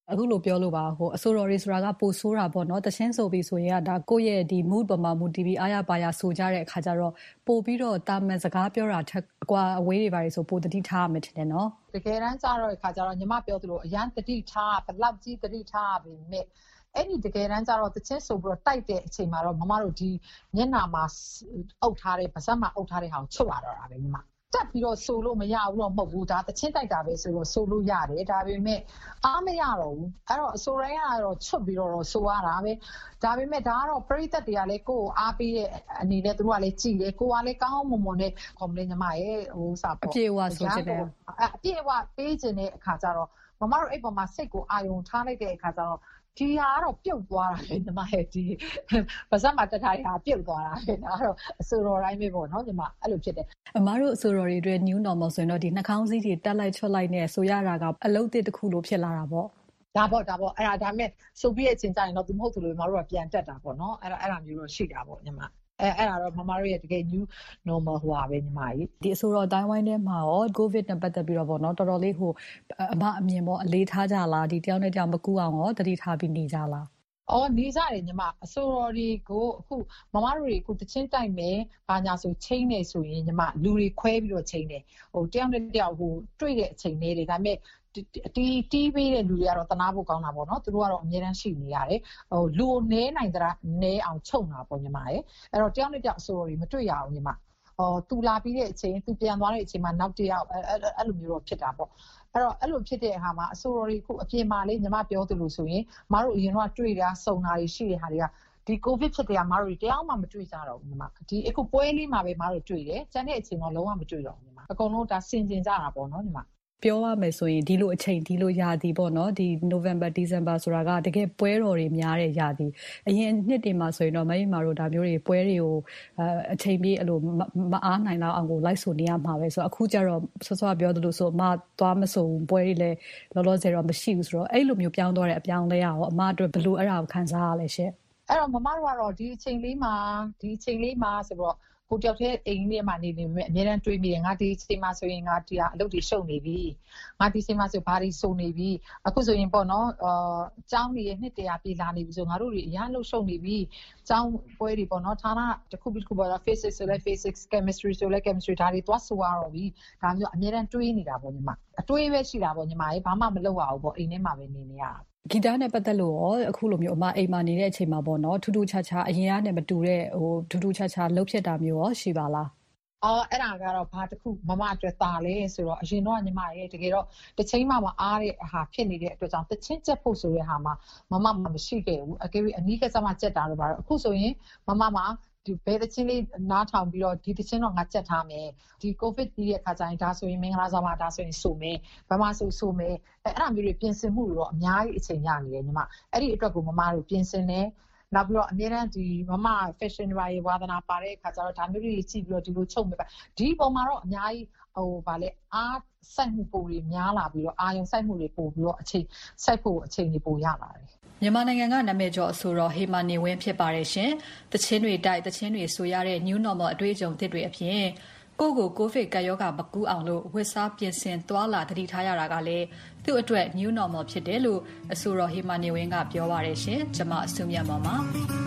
အခုလိုပြောလို့ပါဟိုအဆိုတော်တွေဆိုတာကပိုဆိုးတာပေါ့နော်တချင်းဆိုပြီးဆိုရင်ကဒါကိုယ့်ရဲ့ဒီ mood ပေါ်မှာ mood တီးပြီးအားရပါရဆိုကြတဲ့အခါကျတော့ပို့ပြီးတော့တာမန်စကားပြောတာထက်အကွာအဝေးတွေပါလေဆိုပို့တတိထားရမယ်ထင်တယ်နော်တကယ်တမ်းကျတော့အခါကျတော့ညီမပြောသလိုအရန်တတိထားဘလောက်ကြီးတတိထားပြီမဲ့အဲ့ဒီတကယ်တမ်းကျတော့တချင်းဆိုပြီးတော့တိုက်တဲ့အချိန်မှာတော့မမတို့ဒီမျက်နှာမှာအုပ်ထားတဲ့ပါးစပ်မှာအုပ်ထားတဲ့ဟာကိုချုပ်ရတော့တာပဲညီမတက်ပြီးတော့ဆိုလို့မရဘူးတော့မဟုတ်ဘူးဒါတချင်းတိုက်တာပဲဆိုတော့ဆိုလို့ရတယ်ဒါပေမဲ့အားမရတော့ဘူးအဲ့တော့အဆိုရိုင်းကတော့ချွတ်ပြီးတော့ဆိုရတာပဲဒါပေမဲ့ဒါကတော့ပရိသတ်တွေကလည်းကိုယ်ကိုအားပေးတဲ့အနေနဲ့သူတို့ကလည်းကြည်တယ်ကိုကလည်းကောင်းမွန်မွန်နဲ့ကွန်ပလင်းညီမရဲ့ဟိုစာပေါ့အပြေဝဆိုချင်တယ်အပြေဝပေးခြင်းတဲ့အခါကျတော့မမတို့အဲ့ပေါ်မှာစိတ်ကိုအာရုံထားလိုက်တဲ့အခါကျတော့ဒီဟာကတော့ပြုတ်သွားတာလေညီမရဲ့ဒီပါစမှာတထားရပြုတ်သွားတာလေဒါကတော့အဆိုတော်တိုင်းပဲပေါ့နော်ညီမအဲ့လိုဖြစ်တယ်အမားတို့အဆိုတော်တွေအတွက် new normal ဆိုရင်တော့ဒီနှာခေါင်းစည်းတွေတက်လိုက်ချွတ်လိုက်နဲ့ဆိုရတာကအလုပ်သစ်တစ်ခုလိုဖြစ်လာတာပေါ့ဒါပေါ့ဒါပေါ့အဲ့ဒါဒါမဲ့ဆိုပြီးအချင်းကြရင်တော့သူမဟုတ်သူလို့မတို့ကပြန်တက်တာပေါ့နော်အဲ့ဒါအဲ့ဒါမျိုးတော့ရှိတာပေါ့ညီမအဲအဲ့ဒါတော့မမတို့ရဲ့တကယ် new normal ဟိုပါပဲညီမကြီးဒီအဆိုတော်တိုင်းဝိုင်းထဲမှာရော covid နဲ့ပတ်သက်ပြီးတော့ပေါ့နော်တော်တော်လေးဟိုအမအမြင်ပေါ့အလေးထားကြလားဒီတယောက်နဲ့တယောက်မကူအောင်ရောတတိထားပြီးနေကြလားအော်နေကြတယ်ညီမအဆိုတော်တွေကိုအခုမမတို့တွေအခုတချင်းတိုက်မယ်ဘာညာဆိုချိန်နေဆိုရင်ညီမလူတွေခွဲပြီးတော့ချိန်တယ်ဟိုတယောက်နဲ့တယောက်ဟိုတွေ့တဲ့အချိန်လေးတွေဒါပေမဲ့တီးတီးပေးတဲ့လူတွေကတော့တနာဖို့ကောင်းတာပေါ့နော်သူတို့ကတော့အများတန်းရှိနေရတယ်ဟိုလူနဲနိုင်တဲ့နဲအောင်ချုပ်တာပေါ့ညီမရဲ့အဲ့တော့တယောက်နဲ့တယောက်အဆိုတော်တွေမတွေ့ရအောင်ညီမဟောသူလာပြီးတဲ့အချိန်သူပြန်သွားတဲ့အချိန်မှာနောက်တယောက်အဲ့လိုမျိုးတော့ဖြစ်တာပေါ့အဲ့တော့အဲ့လိုဖြစ်တဲ့အခါမှာအဆိုတော်တွေခုအပြင်မှာလေးညီမပြောသလိုဆိုရင်မတို့အရင်ကတွေ့တာစုံတာတွေရှိတဲ့ဟာတွေကဒီ covid ဖြစ်တဲ့ကမတို့တယောက်မှမတွေ့ကြတော့ဘူးညီမဒီအခုပွဲလေးမှာပဲမတို့တွေ့တယ်ကျန်တဲ့အချိန်တော့လုံးဝမတွေ့တော့ဘူးညီမအကုန်လုံးဒါဆင်ကျင်ကြတာပေါ့နော်ညီမပြောရမယ်ဆိုရင်ဒီလိုအချိန်ဒီလိုရာသီပေါ့နော်ဒီ November December ဆိုတာကတကယ်ပွဲတော်တွေများတဲ့ရာသီအရင်နှစ်တွေမှာဆိုရင်တော့မင်းမာတို့ဒါမျိုးတွေပွဲတွေကိုအချိန်ပြည့်အဲ့လိုမအားနိုင်တော့အောင်ကိုလိုက်ဆိုနေရမှာပဲဆိုတော့အခုကျတော့ဆောဆောပြောသလိုဆိုအမသွားမဆိုဘူးပွဲတွေလည်းလောလောဆယ်တော့မရှိဘူးဆိုတော့အဲ့လိုမျိုးပြောင်းသွားတဲ့အပြောင်းလဲရအောင်အမတို့ဘယ်လိုအဲ့ဒါကိုခံစားရလဲရှင့်အဲ့တော့မမတို့ကတော့ဒီအချိန်လေးမှာဒီအချိန်လေးမှာဆိုတော့ကိုတယောက်တည်းအိမ်ထဲမှာနေနေအများတန်းတွေးမိတယ်ငါဒီချိန်မှာဆိုရင်ငါဒီအလုပ်တွေရှုပ်နေပြီငါဒီချိန်မှာဆိုဘာတွေစုံနေပြီအခုဆိုရင်ပေါ့နော်အာကျောင်းတွေရဲ့နှစ်တရာပြည်လာနေပြီဆိုငါတို့တွေအရန်လှုပ်ရှုပ်နေပြီကျောင်းပွဲတွေပေါ့နော်ဌာနတစ်ခုပြီးတစ်ခုပေါ့နော် physics ဆိုလဲ physics chemistry ဆိုလဲ chemistry ဒါတွေသွားဆိုရတော့ပြီဒါမျိုးအများတန်းတွေးနေတာပေါ့ညီမအတွေးပဲရှိတာပေါ့ညီမရေဘာမှမလုပ်ရဘူးပေါ့အိမ်ထဲမှာပဲနေနေရတာဂီတနဲ့ပတ်သက်လို့ရောအခုလိုမျိုးအမအိမ်မှာနေတဲ့အချိန်မှာပေါ့နော်ထူးထူးခြားခြားအရင်ကနဲ့မတူတဲ့ဟိုထူးထူးခြားခြားလှုပ်ဖြစ်တာမျိုးရောရှိပါလားအော်အဲ့ဒါကတော့ဘာတစ်ခုမမအတွက်တာလဲဆိုတော့အရင်တော့ညီမရဲ့တကယ်တော့တစ်ချိန်မှမအားတဲ့ဟာဖြစ်နေတဲ့အတွက်ကြောင့်တချင်းချက်ဖို့ဆိုတဲ့ဟာမှာမမမရှိခဲ့ဘူးအကယ်၍အနီးကစားမှချက်တာတော့ပါတော့အခုဆိုရင်မမမှာဒီဘယ်တချင်းလေးနားထောင်ပြီးတော့ဒီတချင်းတော့ငါချက်ထားမယ်ဒီ covid ပြီးတဲ့အခါကျရင်ဒါဆိုရင်မင်္ဂလာဆောင်မှာဒါဆိုရင်ဆိုမယ်ဘာမှဆိုဆိုမယ်အဲ့အဲ့မျိုးတွေပြင်ဆင်မှုတွေတော့အများကြီးအချိန်ရနေတယ်ညီမအဲ့ဒီအတွက်ကိုမမတို့ပြင်ဆင်တယ်နောက်ပြီးတော့အများတန်းဒီမမ fashion တွေဝါသနာပါတဲ့အခါကျတော့ဒါမျိုးတွေကြည့်ပြီးတော့ဒီလိုချုပ်မယ်ပါဒီပုံမှာတော့အများကြီးဟိုဗာလဲအားစိုက်မှုပုံတွေများလာပြီးတော့အာရုံစိုက်မှုတွေပို့ပြီးတော့အချိန်စိုက်ဖို့အချိန်တွေပိုရလာတယ်မြန်မာနိုင်ငံကနာမည်ကျော်အဆိုတော်ဟေမာနေဝင်းဖြစ်ပါတယ်ရှင်။တချင်းတွေတိုက်တချင်းတွေဆိုရတဲ့ new normal အတွေ့အကြုံသစ်တွေအပြင်ကိုကိုကိုဗစ်ကပ်ရောဂါမကူးအောင်လို့ဝတ်စားပြင်ဆင်သွားလာတတိထားရတာကလည်းသူ့အတွက် new normal ဖြစ်တယ်လို့အဆိုတော်ဟေမာနေဝင်းကပြောပါတယ်ရှင်။ကျွန်မအစုမြတ်ပါပါ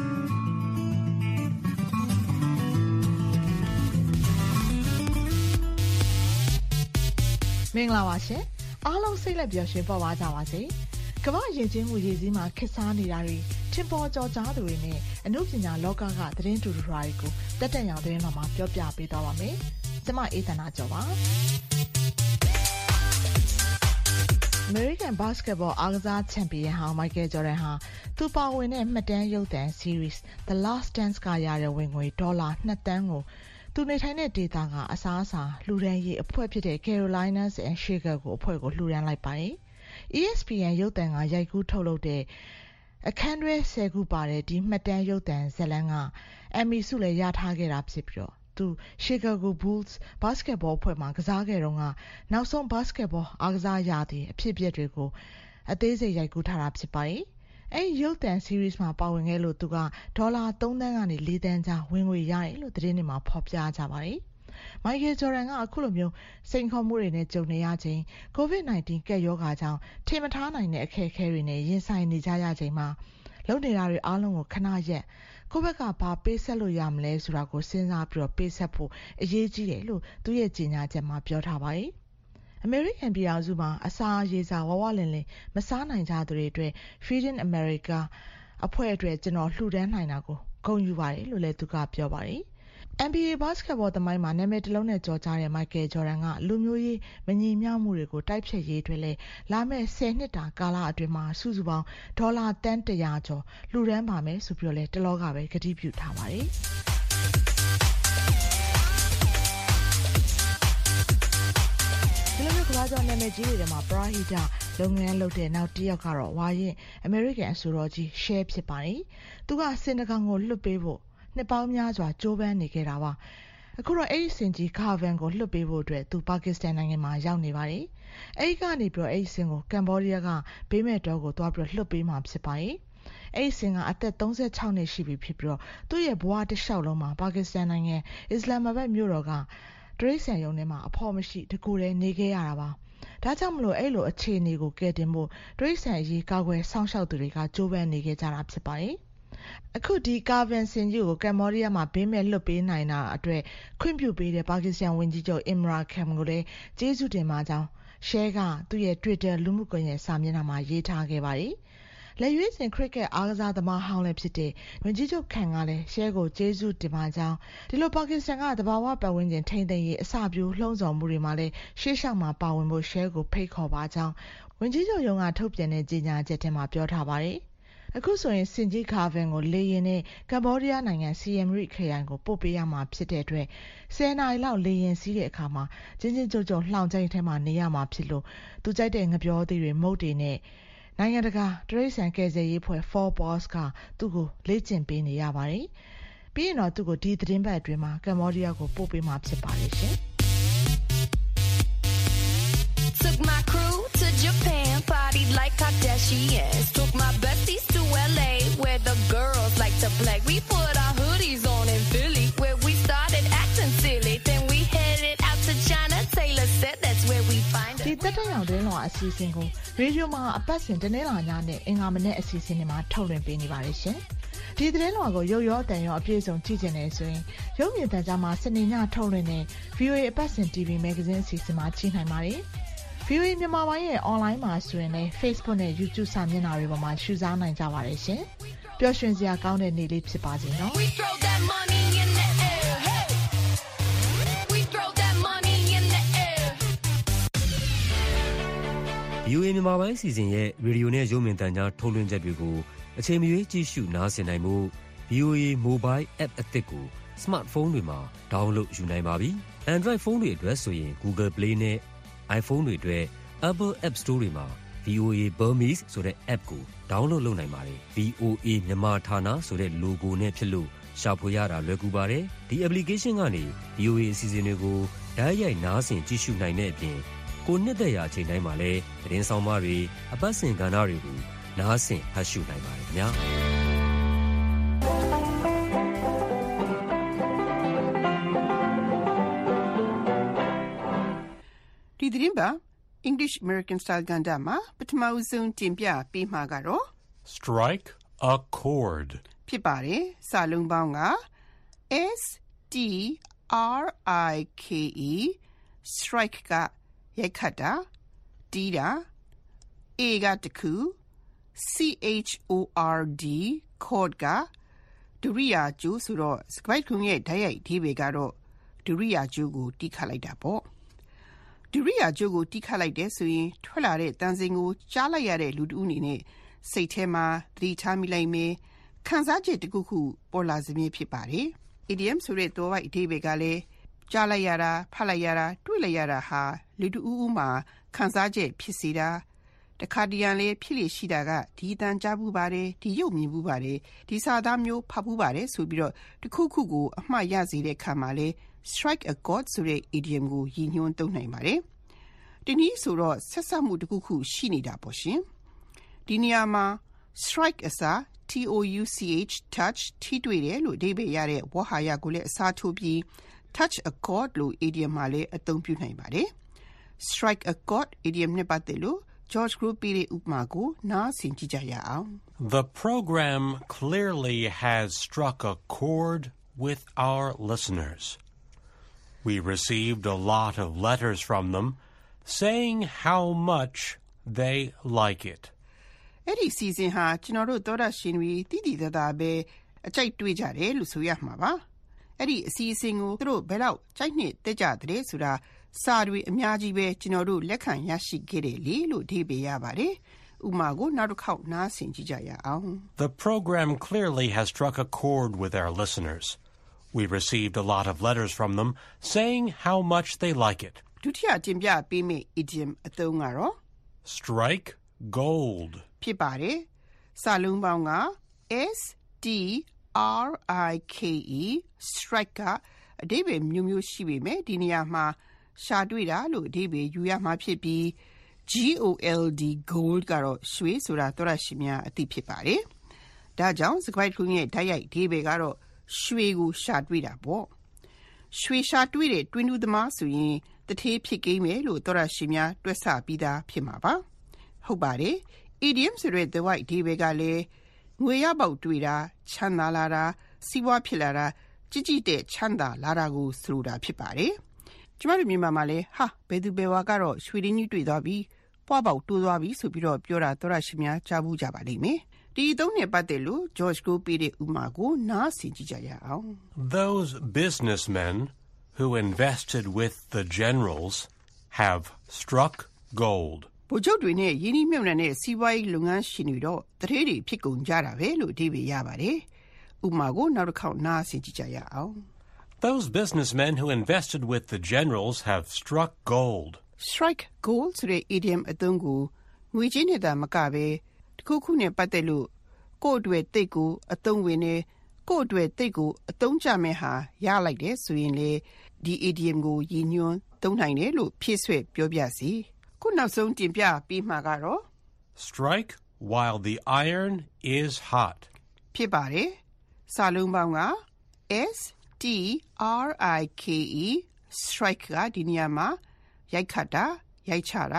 မင်္ဂလာပါရှင်အားလုံးစိတ်လက်ပျော်ရွှင်ပေါ်ပါကြပါစေကမ္ဘာယဉ်ကျေးမှုရည်စည်းမှာခက်စားနေတာတွေထင်ပေါ်ကျော်ကြားသူတွေနဲ့အမှုပညာလောကကသတင်းတူတူတွေကိုတက်တက်ရောင်သတင်းမှာပြောပြပေးသွားပါမယ်ကျွန်မအေးသနာကျော်ပါ American Basketball အားကစားချန်ပီယံဟောင်း Michael Jordan ဟာသူပါဝင်တဲ့မှတ်တမ်းရုပ်သံ series The Last Dance ကရတဲ့ဝင်ငွေဒေါ်လာနှစ်သန်းကိုသူနေထိုင်တဲ့ဒေသကအစားအစာလှူဒန်းရေးအဖွဲ့ဖြစ်တဲ့ Carolinas and Chicago အဖွဲ့ကိုလှူဒန်းလိုက်ပါတယ်E S P N ရုပ်သံကရိုက်ကူးထုတ်လုပ်တဲ့အခန်းတွဲဆယ်ခုပါတဲ့ဒီမှတ်တမ်းရုပ်သံဇာတ်လမ်းက Emmy ဆုလည်းရထားခဲ့တာဖြစ်ပြီးတော့သူ Chicago Bulls basketball အဖွဲ့မှာကစားခဲ့တော့ကနောက်ဆုံး basketball အားကစားရာသီအဖြစ်အပျက်တွေကိုအသေးစိတ်ရိုက်ကူးထားတာဖြစ်ပါတယ်။အဲဒီရုပ်သံ series မှာပါဝင်ခဲ့လို့သူကဒေါ်လာသုံးသန်းကနေလေးသန်းကြားဝင်ငွေရတယ်လို့သတင်းတွေမှာဖော်ပြကြပါတယ်။မိုက်ကယ်ဂျော်ဒန်ကအခုလိုမျိုးစိန်ခေါ်မှုတွေနဲ့ကြုံနေရချိန် ကိုဗစ် ၁၉ ကပ်ရောဂါကြောင့်ထင်မထားနိုင်တဲ့အခက်အခဲတွေနဲ့ရင်ဆိုင်နေကြရချိန်မှာလုပ်နေတာတွေအားလုံးကိုခဏရက်ကိုယ့်ဘက်ကဘာပေးဆက်လို့ရမလဲဆိုတာကိုစဉ်းစားပြီးတော့ပေးဆက်ဖို့အရေးကြီးတယ်လို့သူ့ရဲ့ကြေညာချက်မှာပြောထားပါတယ်အမေရိကန်ပြည်ထောင်စုမှာအစာရေစာဝဝလင်လင်မစားနိုင်ကြသူတွေအတွက် Feeding America အဖွဲ့အတွက်ကျွန်တော်လှူဒန်းနိုင်တာကိုဂုဏ်ယူပါတယ်လို့လည်းသူကပြောပါတယ်N B A ဘတ်စကတ်ဘောသမိုင်းမှာနာမည်တစ်လုံးနဲ့ကြော်ကြားတဲ့မိုက်ကယ်ဂျော်ဒန်ကလူမျိုးရေးမညီမျှမှုတွေကိုတိုက်ဖျက်ရေးအတွက်လည်းလာမယ့်ဆယ်နှစ်တာကာလအတွင်းမှာစုစုပေါင်းဒေါ်လာတန်တရာကျော်လှူဒန်းပါမယ်ဆိုပြီးတော့လည်းတလောကပဲကတိပြုထားပါတယ်ဒီလိုမျိုးကဘာကြောင့်နာမည်ကြီးတွေမှာပရာဟိတလုပ်ငန်းလုပ်တဲ့နောက်တစ်ယောက်ကတော့ဝါရင်အမေရိကန်အဆိုတော်ကြီး Cher ဖြစ်ပါတယ်သူကစင်တကောင်ကိုလွတ်ပေးဖို့နှစ်ပေါင်းများစွာကြိုးပမ်းနေခဲ့တာပါအခုတော့အဲ့ဒီစင်ကြီးကာဗန်ကိုလွှတ်ပေးဖို့အတွက်သူပါကစ္စတန်နိုင်ငံမှာရောက်နေပါတယ်အဲ့ဒီကနေပြီးတော့အဲ့ဒီစင်ကိုကမ်ဘောဒီးယားကဘေးမဲ့တောကိုသွားပြီးတော့လွှတ်ပေးမှာဖြစ်ပါတယ်အဲ့ဒီစင်ကအသက်၃၆နှစ်ရှိပြီဖြစ်ပြီးတော့သူ့ရဲ့ဘဝတစ်လျှောက်လုံးမှာပါကစ္စတန်နိုင်ငံအစ္စလာမ်မာဘတ်မြို့တော်ကဒရိဆန်ယုံထဲမှာအဖို့မရှိတကူတည်းနေခဲ့ရတာပါဒါကြောင့်မလို့အဲ့လိုအခြေအနေကိုကယ်တင်ဖို့ဒရိဆန်အရေးကာကွယ်စောင့်ရှောက်သူတွေကကြိုးပမ်းနေခဲ့ကြတာဖြစ်ပါတယ်အခုဒီကာဗန်စင်ကြီးကိုကမ်ဘောဒီးယားမှာဘေးမဲ့လွတ်ပေးနိုင်တာအတွက်ခွင့်ပြုပေးတဲ့ပါကစ္စတန်ဝန်ကြီးချုပ်အင်မရာခန်ကိုလည်းကျေးဇူးတင်ပါကြောင်းရှဲကသူ့ရဲ့ Twitter လူမှုကွန်ရက်စာမျက်နှာမှာရေးထားခဲ့ပါတယ်။လက်ရွေးစင်ခရစ်ကက်အားကစားသမားဟောင်းလည်းဖြစ်တဲ့ဝန်ကြီးချုပ်ခန်ကလည်းရှဲကိုကျေးဇူးတင်ပါကြောင်းဒီလိုပါကစ္စတန်ကတဘာဝပတ်ဝန်းကျင်ထိန်းသိမ်းရေးအစပျိုးလှုံ့ဆော်မှုတွေမှာလည်းရှေ့လျှောက်မှာပါဝင်ဖို့ရှဲကိုဖိတ်ခေါ်ပါကြောင်းဝန်ကြီးချုပ်ရုံးကထုတ်ပြန်တဲ့ကြေညာချက်ထဲမှာပြောထားပါတယ်။အခုဆိုရင်စင်ကြီးကာဗန်ကိုလေရင်နဲ့ကမ်ဘောဒီးယားနိုင်ငံစီယမ်ရီခရိုင်ကိုပို့ပေးရမှာဖြစ်တဲ့အတွက်ဆယ်နာရီလောက်လေရင်စီးတဲ့အခါမှာချင်းချင်းကြုံကြုံလှောင်ချိန်ထဲမှာနေရမှာဖြစ်လို့သူကြိုက်တဲ့ငပြောသေးတွေမုတ်တွေနဲ့နိုင်ငံတကာတရိတ်ဆန်ကယ်ဆယ်ရေးဖွဲ့ four balls ကသူ့ကိုလေ့ကျင့်ပေးနေရပါတယ်ပြီးရင်တော့သူ့ကိုဒီသတင်းပတ်အတွင်းမှာကမ်ဘောဒီးယားကိုပို့ပေးမှာဖြစ်ပါတယ်ရှင် Took my crew to Japan, partied like Kardashians. Took my besties to L A, where the girls like to play. We put our hoodies on in Philly, where we started acting silly. Then we headed out to China. Taylor said that's where we find her. ဒီတက်တဲ့အောင်တွင်းလောအစီအစဉ်ကိုရေဒီယိုမှာအပတ်စဉ်တနေ့လာညနဲ့အင်္ဂါမနေ့အစီအစဉ်တွေမှာထုတ်လွှင့်ပေးနေပါတယ်ရှင်။ဒီသတင်းလွှာကိုရုပ်ရောအတန်ရောအပြည့်အစုံကြည့်ချင်တယ်ဆိုရင်ရုပ်မြင်သံကြားမှာစနေညထုတ်လွှင့်တဲ့ V O A အပတ်စဉ် T V Magazine အစီအစဉ်မှာကြည့်နိုင်ပါတယ်။ V O A မြန်မာပိုင်းရဲ့ online မှာဆိုရင်လည်း Facebook နဲ့ YouTube စာမျက်နှာတွေပေါ်မှာရှုစားနိုင်ကြပါတယ်ရှင်။ပျော်ရွှင်စရာကောင်းတဲ့နေ့လေးဖြစ်ပါစေနော်။ We throw that money in the air. Hey. We throw that money in the air. V O A မြန်မာပိုင်းစီစဉ်ရဲ့ရေဒီယိုနဲ့ရုပ်မြင်သံကြားထုတ်လွှင့်ချက်တွေကိုအချိန်မရွေးကြည့်ရှုနားဆင်နိုင်မှု V O A Mobile App အသစ်ကို smartphone တွေမှာ download ယူနိုင်ပါပြီ။ Android ဖုန်းတွေအတွက်ဆိုရင် Google Play နဲ့iPhone တွေအတွက် Apple App Store တွေမှာ V O A Burmese ဆိုတဲ့ app ကို download လုပ်နိုင်ပါတယ်။ V O A မြန်မာဌာနဆိုတဲ့ logo နဲ့ဖြစ်လို့ရှာဖွေရတာလွယ်ကူပါတယ်။ဒီ application ကနေ V O A အစီအစဉ်တွေကိုဓာတ်ရိုက်နားဆင်ကြည့်ရှုနိုင်တဲ့အပြင်ကိုနှစ်သက်ရာအချိန်တိုင်းမှာလည်းသတင်းဆောင်မတွေအပတ်စဉ်ကဏ္ဍတွေကိုနားဆင်ဖတ်ရှုနိုင်ပါတယ်ခင်ဗျာ။ဒီသတင်းပါ English American Style ကဏ္ဍမှာပထမဆုံးတင်ပြပေးမှာကတော့ Strike a chord ဖြစ်ပါတယ်စာလုံးပေါင်းက S T R I K E strike ကရိုက်ခတ်တာတီးတာ A ကတခု C H O R D chord ကဒုရိယာကျိုးဆိုတော့စကွိုက်ခုံရဲ့ဓာတ်ရိုက်အဓိပ္ပာယ်ကတော့ဒုရိယာကျိုးကိုတီးခတ်လိုက်တာပေါ့ဒုရိယာကျိုးကိုတီးခတ်လိုက်တဲ့ဆိုရင်ထွက်လာတဲ့တန်စင်ကိုကြားလိုက်ရတဲ့လူတဦးအနေနဲ့စိတ်ထဲမှာသတိထားမိလိုက်မယ်ခံစားချက်တစ်ခုခုပေါ်လာစမြဲဖြစ်ပါတယ် idiom ဆိုတဲ့သောဝိုက်အဓိပ္ပာယ်ကလည်းကြားလိုက်ရတာဖတ်လိုက်ရတာတွေ့လိုက်ရတာဟာလူတဦးဦးမှာခံစားချက်ဖြစ်စေတာတခါတရံလေးဖြစ်လေရှိတာကဒီတန်ကြားဘူးပါတယ်ဒီရုပ်မြင်ဘူးပါတယ်ဒီစာသားမျိုးဖတ်ဘူးပါတယ်ဆိုပြီးတော့တခုခုကိုအမှားရစေတဲ့ခံမှာလဲstrike a chord ဆိုတဲ့ idiom ကိုရည်ညွှန်းသုံးနိုင်ပါတယ်။ဒီနည်းဆိုတော့ဆက်ဆက်မှုတစ်ခုခုရှိနေတာပေါ့ရှင်။ဒီနေရာမှာ strike အစား T O U C H touch ထိတွေ့တယ်လို့အဓိပ္ပာယ်ရတဲ့ဝါဟာရကိုလည်းအစားထိုးပြီး touch a chord လို့ idiom မှာလည်းအသုံးပြုနိုင်ပါတယ် strike a chord idiom နဲ့ပတ်သက်လို့ George Group ပေးတဲ့ဥပမာကိုနားဆင်ကြည့်ကြရအောင် The program clearly has struck a chord with our listeners. We received a lot of letters from them saying how much they like it. အဲ့ဒီစီစဉ်ဟာကျွန်တော်တို့သောတာရှင်တွေတည်တည်တသာပဲအကြိုက်တွေ့ကြတယ်လို့ဆိုရမှာပါအဲ့ဒီအစီအစဉ်ကိုသူတို့ဘယ်တော့ကြိုက်နှစ်တက်ကြတဲ့ဆိုတာစာတွေအများကြီးပဲကျွန်တော်တို့လက်ခံရရှိခဲ့တယ်လေလို့ဒီပေးရပါတယ်ဥပမာကိုနောက်တစ်ခေါက်နားဆင်ကြည့်ကြရအောင် The program clearly has struck a chord with our listeners. We received a lot of letters from them saying how much they like it. ဒုတိယတင်ပြပေးမယ့် idiom အသုံးကတော့ strike gold ဖြစ်ပါတယ်စာလုံးပေါင်းက S D R I K E strike ကအဓိပ္ပာယ်မျိုးမျိုးရှိပေမဲ့ဒီနေရာမှာရှာတွေ့တာလို့အဓိပ္ပာယ်ယူရမှာဖြစ်ပြီး G O L D gold ကတော့ရွှေဆိုတာသောရရှိများအသိဖြစ်ပါတယ်ဒါကြောင့်စကားခုရဲ့ဓာတ်ရိုက်အဓိပ္ပာယ်ကတော့ရွှေကိုရှာတွေ့တာပေါ့ရွှေရှာတွေ့တဲ့တွင်းတူးသမားဆိုရင်တထေးဖြစ်ကိန်းမယ်လို့သောရရှိများတွက်ဆပြီးသားဖြစ်မှာပါဟုတ်ပါတယ် idiom ဆိုတဲ့ the white ဒီဘေကလည်းငွေရပေါက်တွေ့တာချမ်းသာလာတာစီးပွားဖြစ်လာတာကြည်ကြည်တဲ့ချမ်းသာလာတာကိုဆိုတာဖြစ်ပါတယ်ကျမတို့မြန်မာမှာလည်းဟာဘယ်သူဘယ်ဝါကတော့ရွှေရင်းကြီးတွေ့သွားပြီပွားပေါက်တိုးသွားပြီဆိုပြီးတော့ပြောတာသောရရှိများကြားဘူးကြပါလိမ့်မယ်ဒီသုံးနဲ့ပတ်သက်လို့ George ကိုပေးတဲ့ဥမာကိုနားဆင်ကြည့်ကြရအောင် Those businessmen who invested with the generals have struck gold. ဗိုလ်ချုပ်တွေနဲ့ယင်းနှိမ့်မြုပ်နှံတဲ့စီးပွားရေးလုပ်ငန်းရှင်တွေတော့တရေတွေဖြစ်ကုန်ကြတာပဲလို့အဓိပ္ပာယ်ရပါတယ်ဥပမာကိုနောက်တစ်ခေါက်နားဆင်ကြည့်ကြရအောင် Those businessmen who invested with the generals have struck gold. strike gold ဆိုတဲ့ idiom အသုံးကိုငွေချင်းနဲ့သာမကပဲတခုခုနဲ့ပတ်သက်လို့ကိုယ့်အတွက်တိတ်ကိုအသုံးဝင်နေကိုယ့်အတွက်တိတ်ကိုအသုံးချမဲ့ဟာရလိုက်တယ်ဆိုရင်လေဒီ idiom ကိုရည်ညွှန်းသုံးနိုင်တယ်လို့ဖြည့်ဆွဲပြောပြစီခုနောက်ဆုံးတင်ပြပြီးမှာကတော့ strike while the iron is hot ဖြစ်ပါတယ်စာလုံးပေါင်းက S T R I K E strike ကဒီနေရာမှာရိုက်ခတ်တာရိုက်ချတာ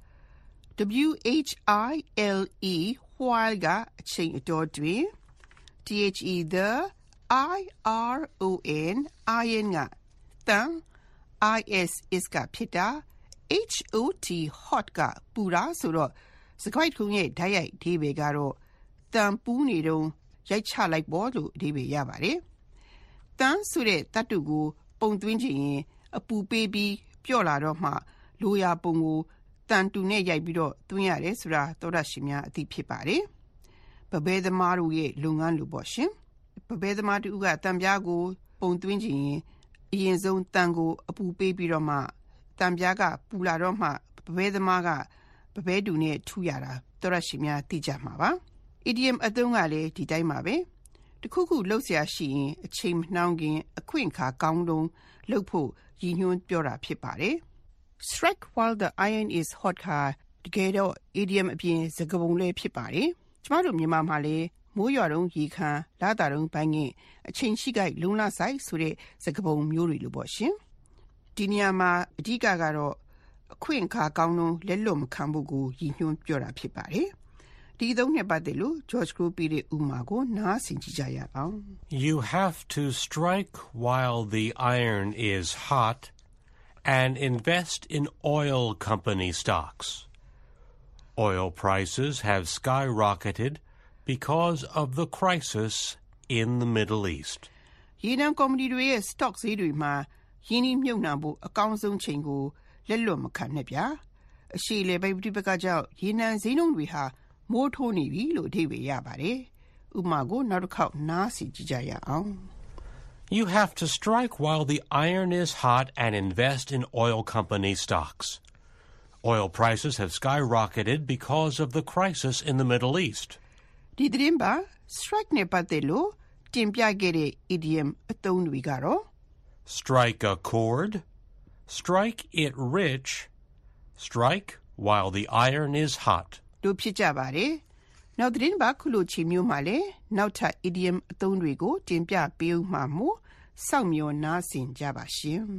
W H I L E while ကအချိန်အတော်တွင် T H E the I R O N iron ကတန် I S is ကဖြစ်တာ H O T hot ကပူတာဆိုတော့စကားခုရဲ့ဓာတ်ရိုက်အဓိပ္ပာယ်ကတော့တန်ပူနေတော့ရိုက်ချလိုက်ပေါ်လို့အဓိပ္ပာယ်ရပါတယ်တန်ဆိုတဲ့တတ်တူကိုပုံသွင်းခြင်းရင်အပူပေးပြီးပြော့လာတော့မှလိုရာပုံကိုတန်တူနဲ့ရိုက်ပြီးတော့သွင်းရတယ်ဆိုတာသောတာရှင်များအသိဖြစ်ပါတယ်ပပဲသမားတို့ရဲ့လုပ်ငန်းလိုပေါ့ရှင်ပပဲသမားတို့ကတန်ပြားကိုပုံသွင်းခြင်းရင်အရင်ဆုံးတန်ကိုအပူပေးပြီးတော့မှတန်ပြားကပူလာတော့မှပပဲသမားကပပဲတူနဲ့ထူရတာသောတာရှင်များသိကြမှာပါ idiom အသုံးကလည်းဒီတိုင်းပါပဲတခုခုလှုပ်ရှားရှိရင်အချိန်မနှောင်းခင်အခွင့်အခါကောင်းတုံးလှုပ်ဖို့ရည်ညွှန်းပြောတာဖြစ်ပါတယ် strike while the iron is hot ကတကယ်တော့ idiom အပြင်စကားပုံလေးဖြစ်ပါတယ်ကျမတို့မြန်မာမှာလည်းမိုးရွာတုန်းရေခမ်းလာတာတုန်းဘိုင်းငင်အချိန်ရှိခိုက်လုံလဆိုင်ဆိုတဲ့စကားပုံမျိုးတွေလိုပေါ့ရှင်ဒီနေရာမှာအဓိကကတော့အခွင့်အခါကောင်းတုံးလက်လွတ်မခံဖို့ကိုရည်ညွှန်းပြောတာဖြစ်ပါတယ်ဒီသုံးနဲ့ပတ်သက်လို့ George ကိုပေးတဲ့ဥမာကိုနားဆင်ကြည့်ကြရအောင် You have to strike while the iron is hot and invest in oil company stocks. Oil prices have skyrocketed because of the crisis in the Middle East. ရေနံကုမ္ပဏီတွေရဲ့ stock ဈေးတွေမှာရင်းနှီးမြှုပ်နှံဖို့အကောင်းဆုံးချိန်ကိုလက်လွတ်မခံနဲ့ဗျာအရှိလေပိပတိပကကြောင့်ရေနံဈေးနှုန်းတွေဟာမိုးထိုးနေပြီလို့အဓိပ္ပာယ်ရပါတယ်ဥပမာကိုနောက်တစ်ခေါက်နားဆင်ကြည့်ကြရအောင် You have to strike while the iron is hot and invest in oil company stocks. Oil prices have skyrocketed because of the crisis in the Middle East. ဒီသတင်းပါ strike နဲ့ပတ်သက်လို့တင်ပြခဲ့တဲ့ idiom အသုံးတွေကတော့ strike a chord, strike it rich, strike while the iron is hot. တို့ဖြစ်ကြပါတယ်နောက်သတင်းပါခုလိုချီမျိုးမှာလဲနောက်ထပ် idiom အသုံးတွေကိုတင်ပြပေးဦးမှာမို့စောင့်မျှော်နားဆင်ကြပါရှင်။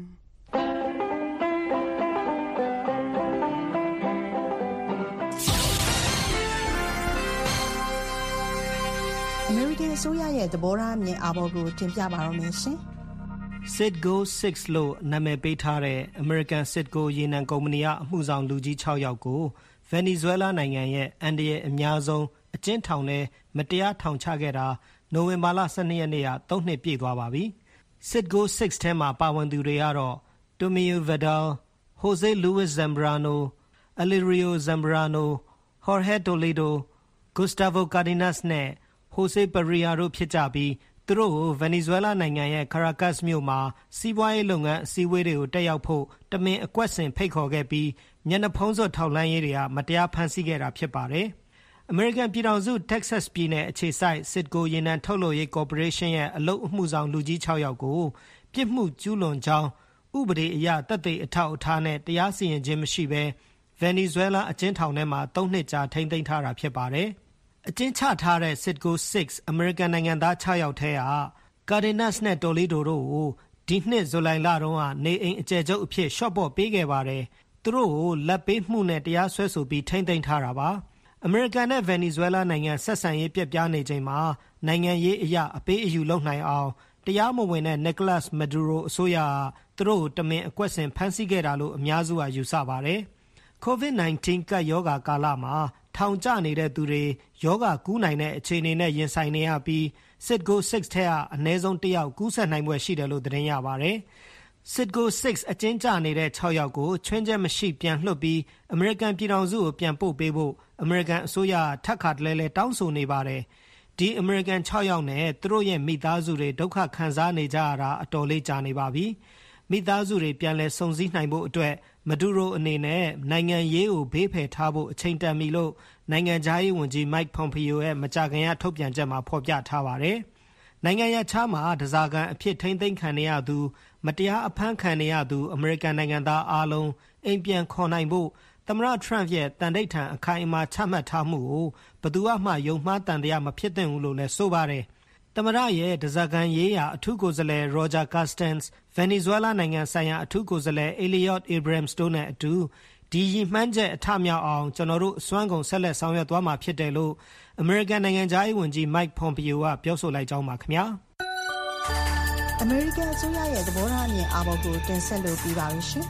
American အစိုးရရဲ့သဘောထားအမြင်အာဘော်ကိုတင်ပြပါရမယ်ရှင်။ Citgo six လို့နာမည်ပေးထားတဲ့ American Citgo ရေနံကုမ္ပဏီကအမှုဆောင်လူကြီး၆ယောက်ကို Venezuela နိုင်ငံရဲ့အန္တရာယ်အများဆုံးအကျဉ်းထောင်ထဲမတရားထောင်ချခဲ့တာနိုဝင်ဘာလ၁၂ရက်နေ့ကသုံးနှစ်ပြည့်သွားပါပြီ။ Citgo six ထဲမှာပါဝင်သူတွေကတော့ Tomeo Vidal, Jose Luis Zambrano, Alirio Zambrano, Jorge Toledo, Gustavo Cardenas နဲ့ Jose Perea တို့ဖြစ်ကြပြီးသူတို့ကို Venezuela နိုင်ငံရဲ့ Caracas မြို့မှာစီးပွားရေးလုပ်ငန်းအစည်းအဝေးတွေကိုတက်ရောက်ဖို့တမင်အကွက်ဆင်ဖိတ်ခေါ်ခဲ့ပြီးမျက်နှာဖုံးစွပ်ထောက်လှမ်းရေးတွေကမတရားဖမ်းဆီးခဲ့တာဖြစ်ပါတယ်။ American ပြည်ထောင်စု Texas ပြည်နယ်အခြေစိုက် Citgo ရေနံထုတ်လုပ်ရေး Corporation ရဲ့အလုပ်အမှုဆောင်လူကြီး၆ယောက်ကိုပြစ်မှုကျူးလွန်ကြောင်းဥပဒေအရသက်သေအထောက်အထားနဲ့တရားစီရင်ခြင်းမရှိဘဲ Venezuela အကျဉ်းထောင်ထဲမှာသုံးနှစ်ကြာထိန်းသိမ်းထားတာဖြစ်ပါတယ်။အကျဉ်းချထားတဲ့ Citgo six American နိုင်ငံသား၆ယောက်ထဲက Cardenas နဲ့ Toledo တို့ကိုဒီနှစ်ဇူလိုင်လတုန်းကနေအိမ်အကျယ်ချုပ်အဖြစ်ရှော့ပေါ့ပေးခဲ့ပါတယ်။သူတို့ကိုလက်ပေးမှုနဲ့တရားစွဲဆိုပြီးထိန်းသိမ်းထားတာပါ။ American နဲ့ Venezuela နိုင်ငံဆက်ဆံရေးပြက်ပြားနေချိန်မှာနိုင်ငံရေးအရာအပေးအယူလုပ်နိုင်အောင်တရားမဝင်တဲ့ Nicolas Maduro အစိုးရကသူတို့ကိုတမင်အကွက်ဆင်ဖမ်းဆီးခဲ့တာလို့အများစုကယူဆပါတယ်။ ကိုဗစ်-19 ကပ်ရောဂါကာလမှာထောင်ကျနေတဲ့သူတွေယောဂကူးနိုင်တဲ့အခြေအနေနဲ့ရင်ဆိုင်နေရပြီး Citgo six ထဲကအနည်းဆုံးတစ်ယောက်ကူးစက်နိုင်ွယ်ရှိတယ်လို့သတင်းရပါတယ်။ Citgo six အကျဉ်းကျနေတဲ့၆ယောက်ကိုချွင်းချက်မရှိပြန်လွှတ်ပြီး American ပြည်ထောင်စုကိုပြန်ပို့ပေးဖို့ American အစိုးရထပ်ခါတလဲလဲတောင်းဆိုနေပါတယ်။ဒီ American ၆ယောက်နဲ့သူတို့ရဲ့မိသားစုတွေဒုက္ခခံစားနေကြရတာအတော်လေးကြာနေပါပြီ။မိသားစုတွေပြန်လဲစုံစည်းနိုင်ဖို့အတွက်မဒူရိုအနေနဲ့နိုင်ငံရေးကိုဘေးဖယ်ထားဖို့အချိန်တန်ပြီလို့နိုင်ငံခြားရေးဝန်ကြီး Mike Pompeo ရဲ့မကြာခင်ကထုတ်ပြန်ချက်မှာဖော်ပြထားပါတယ်။နိုင်ငံရခြားမှာဒဇာကန်အဖြစ်ထိမ့်သိမ်းခံနေရသူမတရားအဖမ်းခံနေရသူအမေရိကန်နိုင်ငံသားအားလုံးအိမ်ပြန်ခေါ်နိုင်ဖို့သမ္မတ Trump ရဲ့တန်ဋိဌာန်အခိုင်အမာချမှတ်ထားမှုကိုဘယ်သူမှယုံမှားတန်တရားမဖြစ်သင့်ဘူးလို့လည်းဆိုပါတယ်။သမ္မတရဲ့ဒဇာကန်ရေးရာအထူးကိုယ်စားလှယ် Roger Carstens, Venezuela နိုင်ငံဆိုင်ရာအထူးကိုယ်စားလှယ် Eliot Abrams တို့နဲ့အတူဒီရည်မှန်းချက်အထမြောက်အောင်ကျွန်တော်တို့အစွမ်းကုန်ဆက်လက်ဆောင်ရွက်သွားမှာဖြစ်တယ်လို့ American နိုင်ငံခြားရေးဝန်ကြီး Mike Pompeo ကပြောဆိုလိုက်ကြောင်းပါခင်ဗျာ။ American အစိုးရရဲ့သဘောထားအမြင်အာဘော်ကိုတင်ဆက်လို့ပြီးပါပြီရှင်။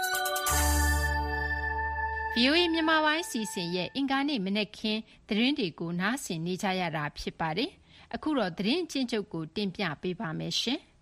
ဗွီအိုအေ မြန်မာပိုင်းစီစဉ်ရဲ့အင်္ဂါနေ့မနက်ခင်းသတင်းတွေကိုနားဆင်နေကြရတာဖြစ်ပါတယ်။အခုတော့သတင်းအချင်းချုပ်ကိုတင်ပြပေးပါမယ်ရှင်။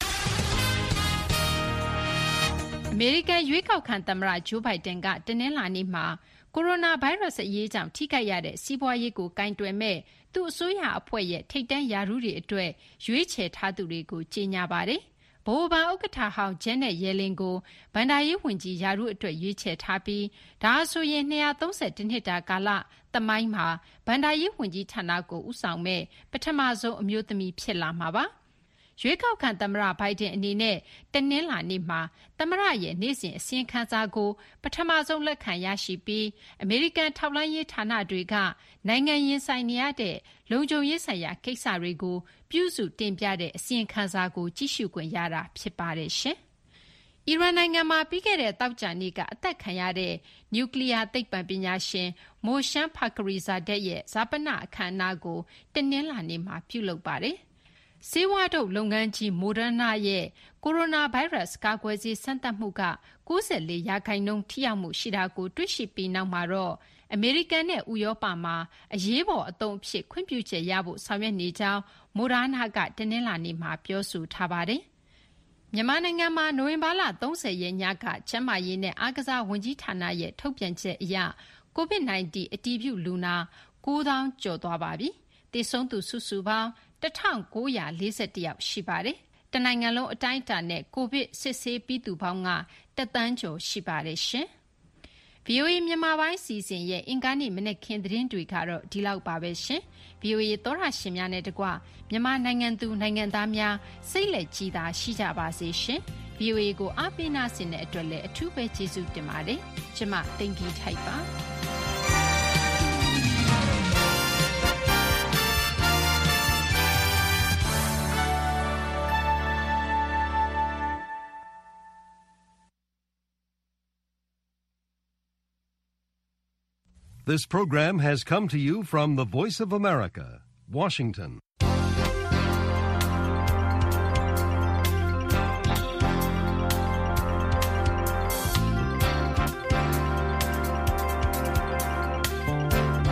အမေရိကန်ရွေးကောက်ခံသမ္မတဂျိုးဘိုင်ဒန်ကတနင်္လာနေ့မှာကိုရိုနာဗိုင်းရပ်စ်အရေးကြောင့်ထိခိုက်ရတဲ့စီးပွားရေးကိုကိုင်တွယ်မဲ့သူ့အစိုးရအဖွဲ့ရဲ့ထိပ်တန်းရာထူးတွေအတွက်ရွေးချယ်ထားသူတွေကိုကြေညာပါတယ်။ဗဟိုဘဏ်ဥက္ကဋ္ဌဟောင်းဂျန်နက်ရဲလင်းကိုဘဏ္ဍာရေးဝန်ကြီးရာထူးအတွက်ရွေးချယ်ထားပြီးဒါဆိုရင်နှစ်ရာသုံးဆယ်တနှစ်တာကာလသမိုင်းမှာဘဏ္ဍာရေးဝန်ကြီးဌာနကိုဦးဆောင်မဲ့ပထမဆုံးအမျိုးသမီးဖြစ်လာမှာပါ။ရွေးကောက်ခံသမ္မတဘိုင်ဒန်အနေနဲ့တနင်္လာနေ့မှာသမ္မတရဲ့နေ့စဉ်အစီရင်ခံစာကိုပထမဆုံးလက်ခံရရှိပြီးအမေရိကန်ထောက်လှမ်းရေးဌာနတွေကနိုင်ငံရင်ဆိုင်နေရတဲ့လုံခြုံရေးဆိုင်ရာကိစ္စတွေကိုပြုစုတင်ပြတဲ့အစီရင်ခံစာကိုကြည့်ရှုခွင့်ရတာဖြစ်ပါတယ်ရှင်။အီရန်နိုင်ငံမှာပြီးခဲ့တဲ့သောကြာနေ့ကအသက်ခံရတဲ့နျူကလ িয়ার သိပ္ပံပညာရှင်မိုရှမ်းဖာခရီဇာဒက်ရဲ့ဈာပနအခမ်းအနားကိုတနင်္လာနေ့မှာပြုလုပ်ပါတယ်။ဆေးဝါးထုတ်လုပ်ငန်းကြီး Moderna ရဲ့ကိုရိုနာဗိုင်းရပ်စ်ကာကွယ်ဆေးစမ်းသပ်မှုက၉၄ရာခိုင်နှုန်းထိရောက်မှုရှိတာကိုတွေ့ရှိပြီးနောက်မှာတော့အမေရိကန်နဲ့ဥရောပမှာအရေးပေါ်အသုံးအဖြစ်ခွင့်ပြုချက်ရဖို့ဆောင်ရွက်နေကြောင်း Moderna ကတနင်္လာနေ့မှာပြောဆိုထားပါတယ်။မြန်မာနိုင်ငံမှာနိုဝင်ဘာလ၃၀ရက်ညကကျန်းမာရေးနဲ့အားကစားဝန်ကြီးဌာနရဲ့ထုတ်ပြန်ချက်အရကိုဗစ်-19 အတည်ပြုလူနာ၉သောင်းကျော်သွားပါပြီ။သေဆုံးသူစုစုပေါင်း၁၉၄၁ယောက်ရှိပါတယ်။တနိုင်ငံလုံးအတိုင်းအတာနဲ့ကိုဗစ်စစ်ဆေးပြီးသူပေါင်းကတသန်းကျော်ရှိပါတယ်ရှင်။ ဗွီအိုအေမြန်မာပိုင်းစီစဉ်ရဲ့အင်္ဂါနေ့မနက်ခင်းသတင်းတွေကတော့ဒီလောက်ပါပဲရှင်။ ဗွီအိုအေသောတာရှင်များနဲ့တကွမြန်မာနိုင်ငံသူနိုင်ငံသားများစိတ်လက်ကြည်သာရှိကြပါစေရှင်။ ဗွီအိုအေကိုအားပေးနာဆင်တဲ့အတွက်လည်းအထူးပဲကျေးဇူးတင်ပါတယ်။ကျွန်မသိင်္ဂီထိုက်ပါ။ This program has come to you from the Voice of America, Washington.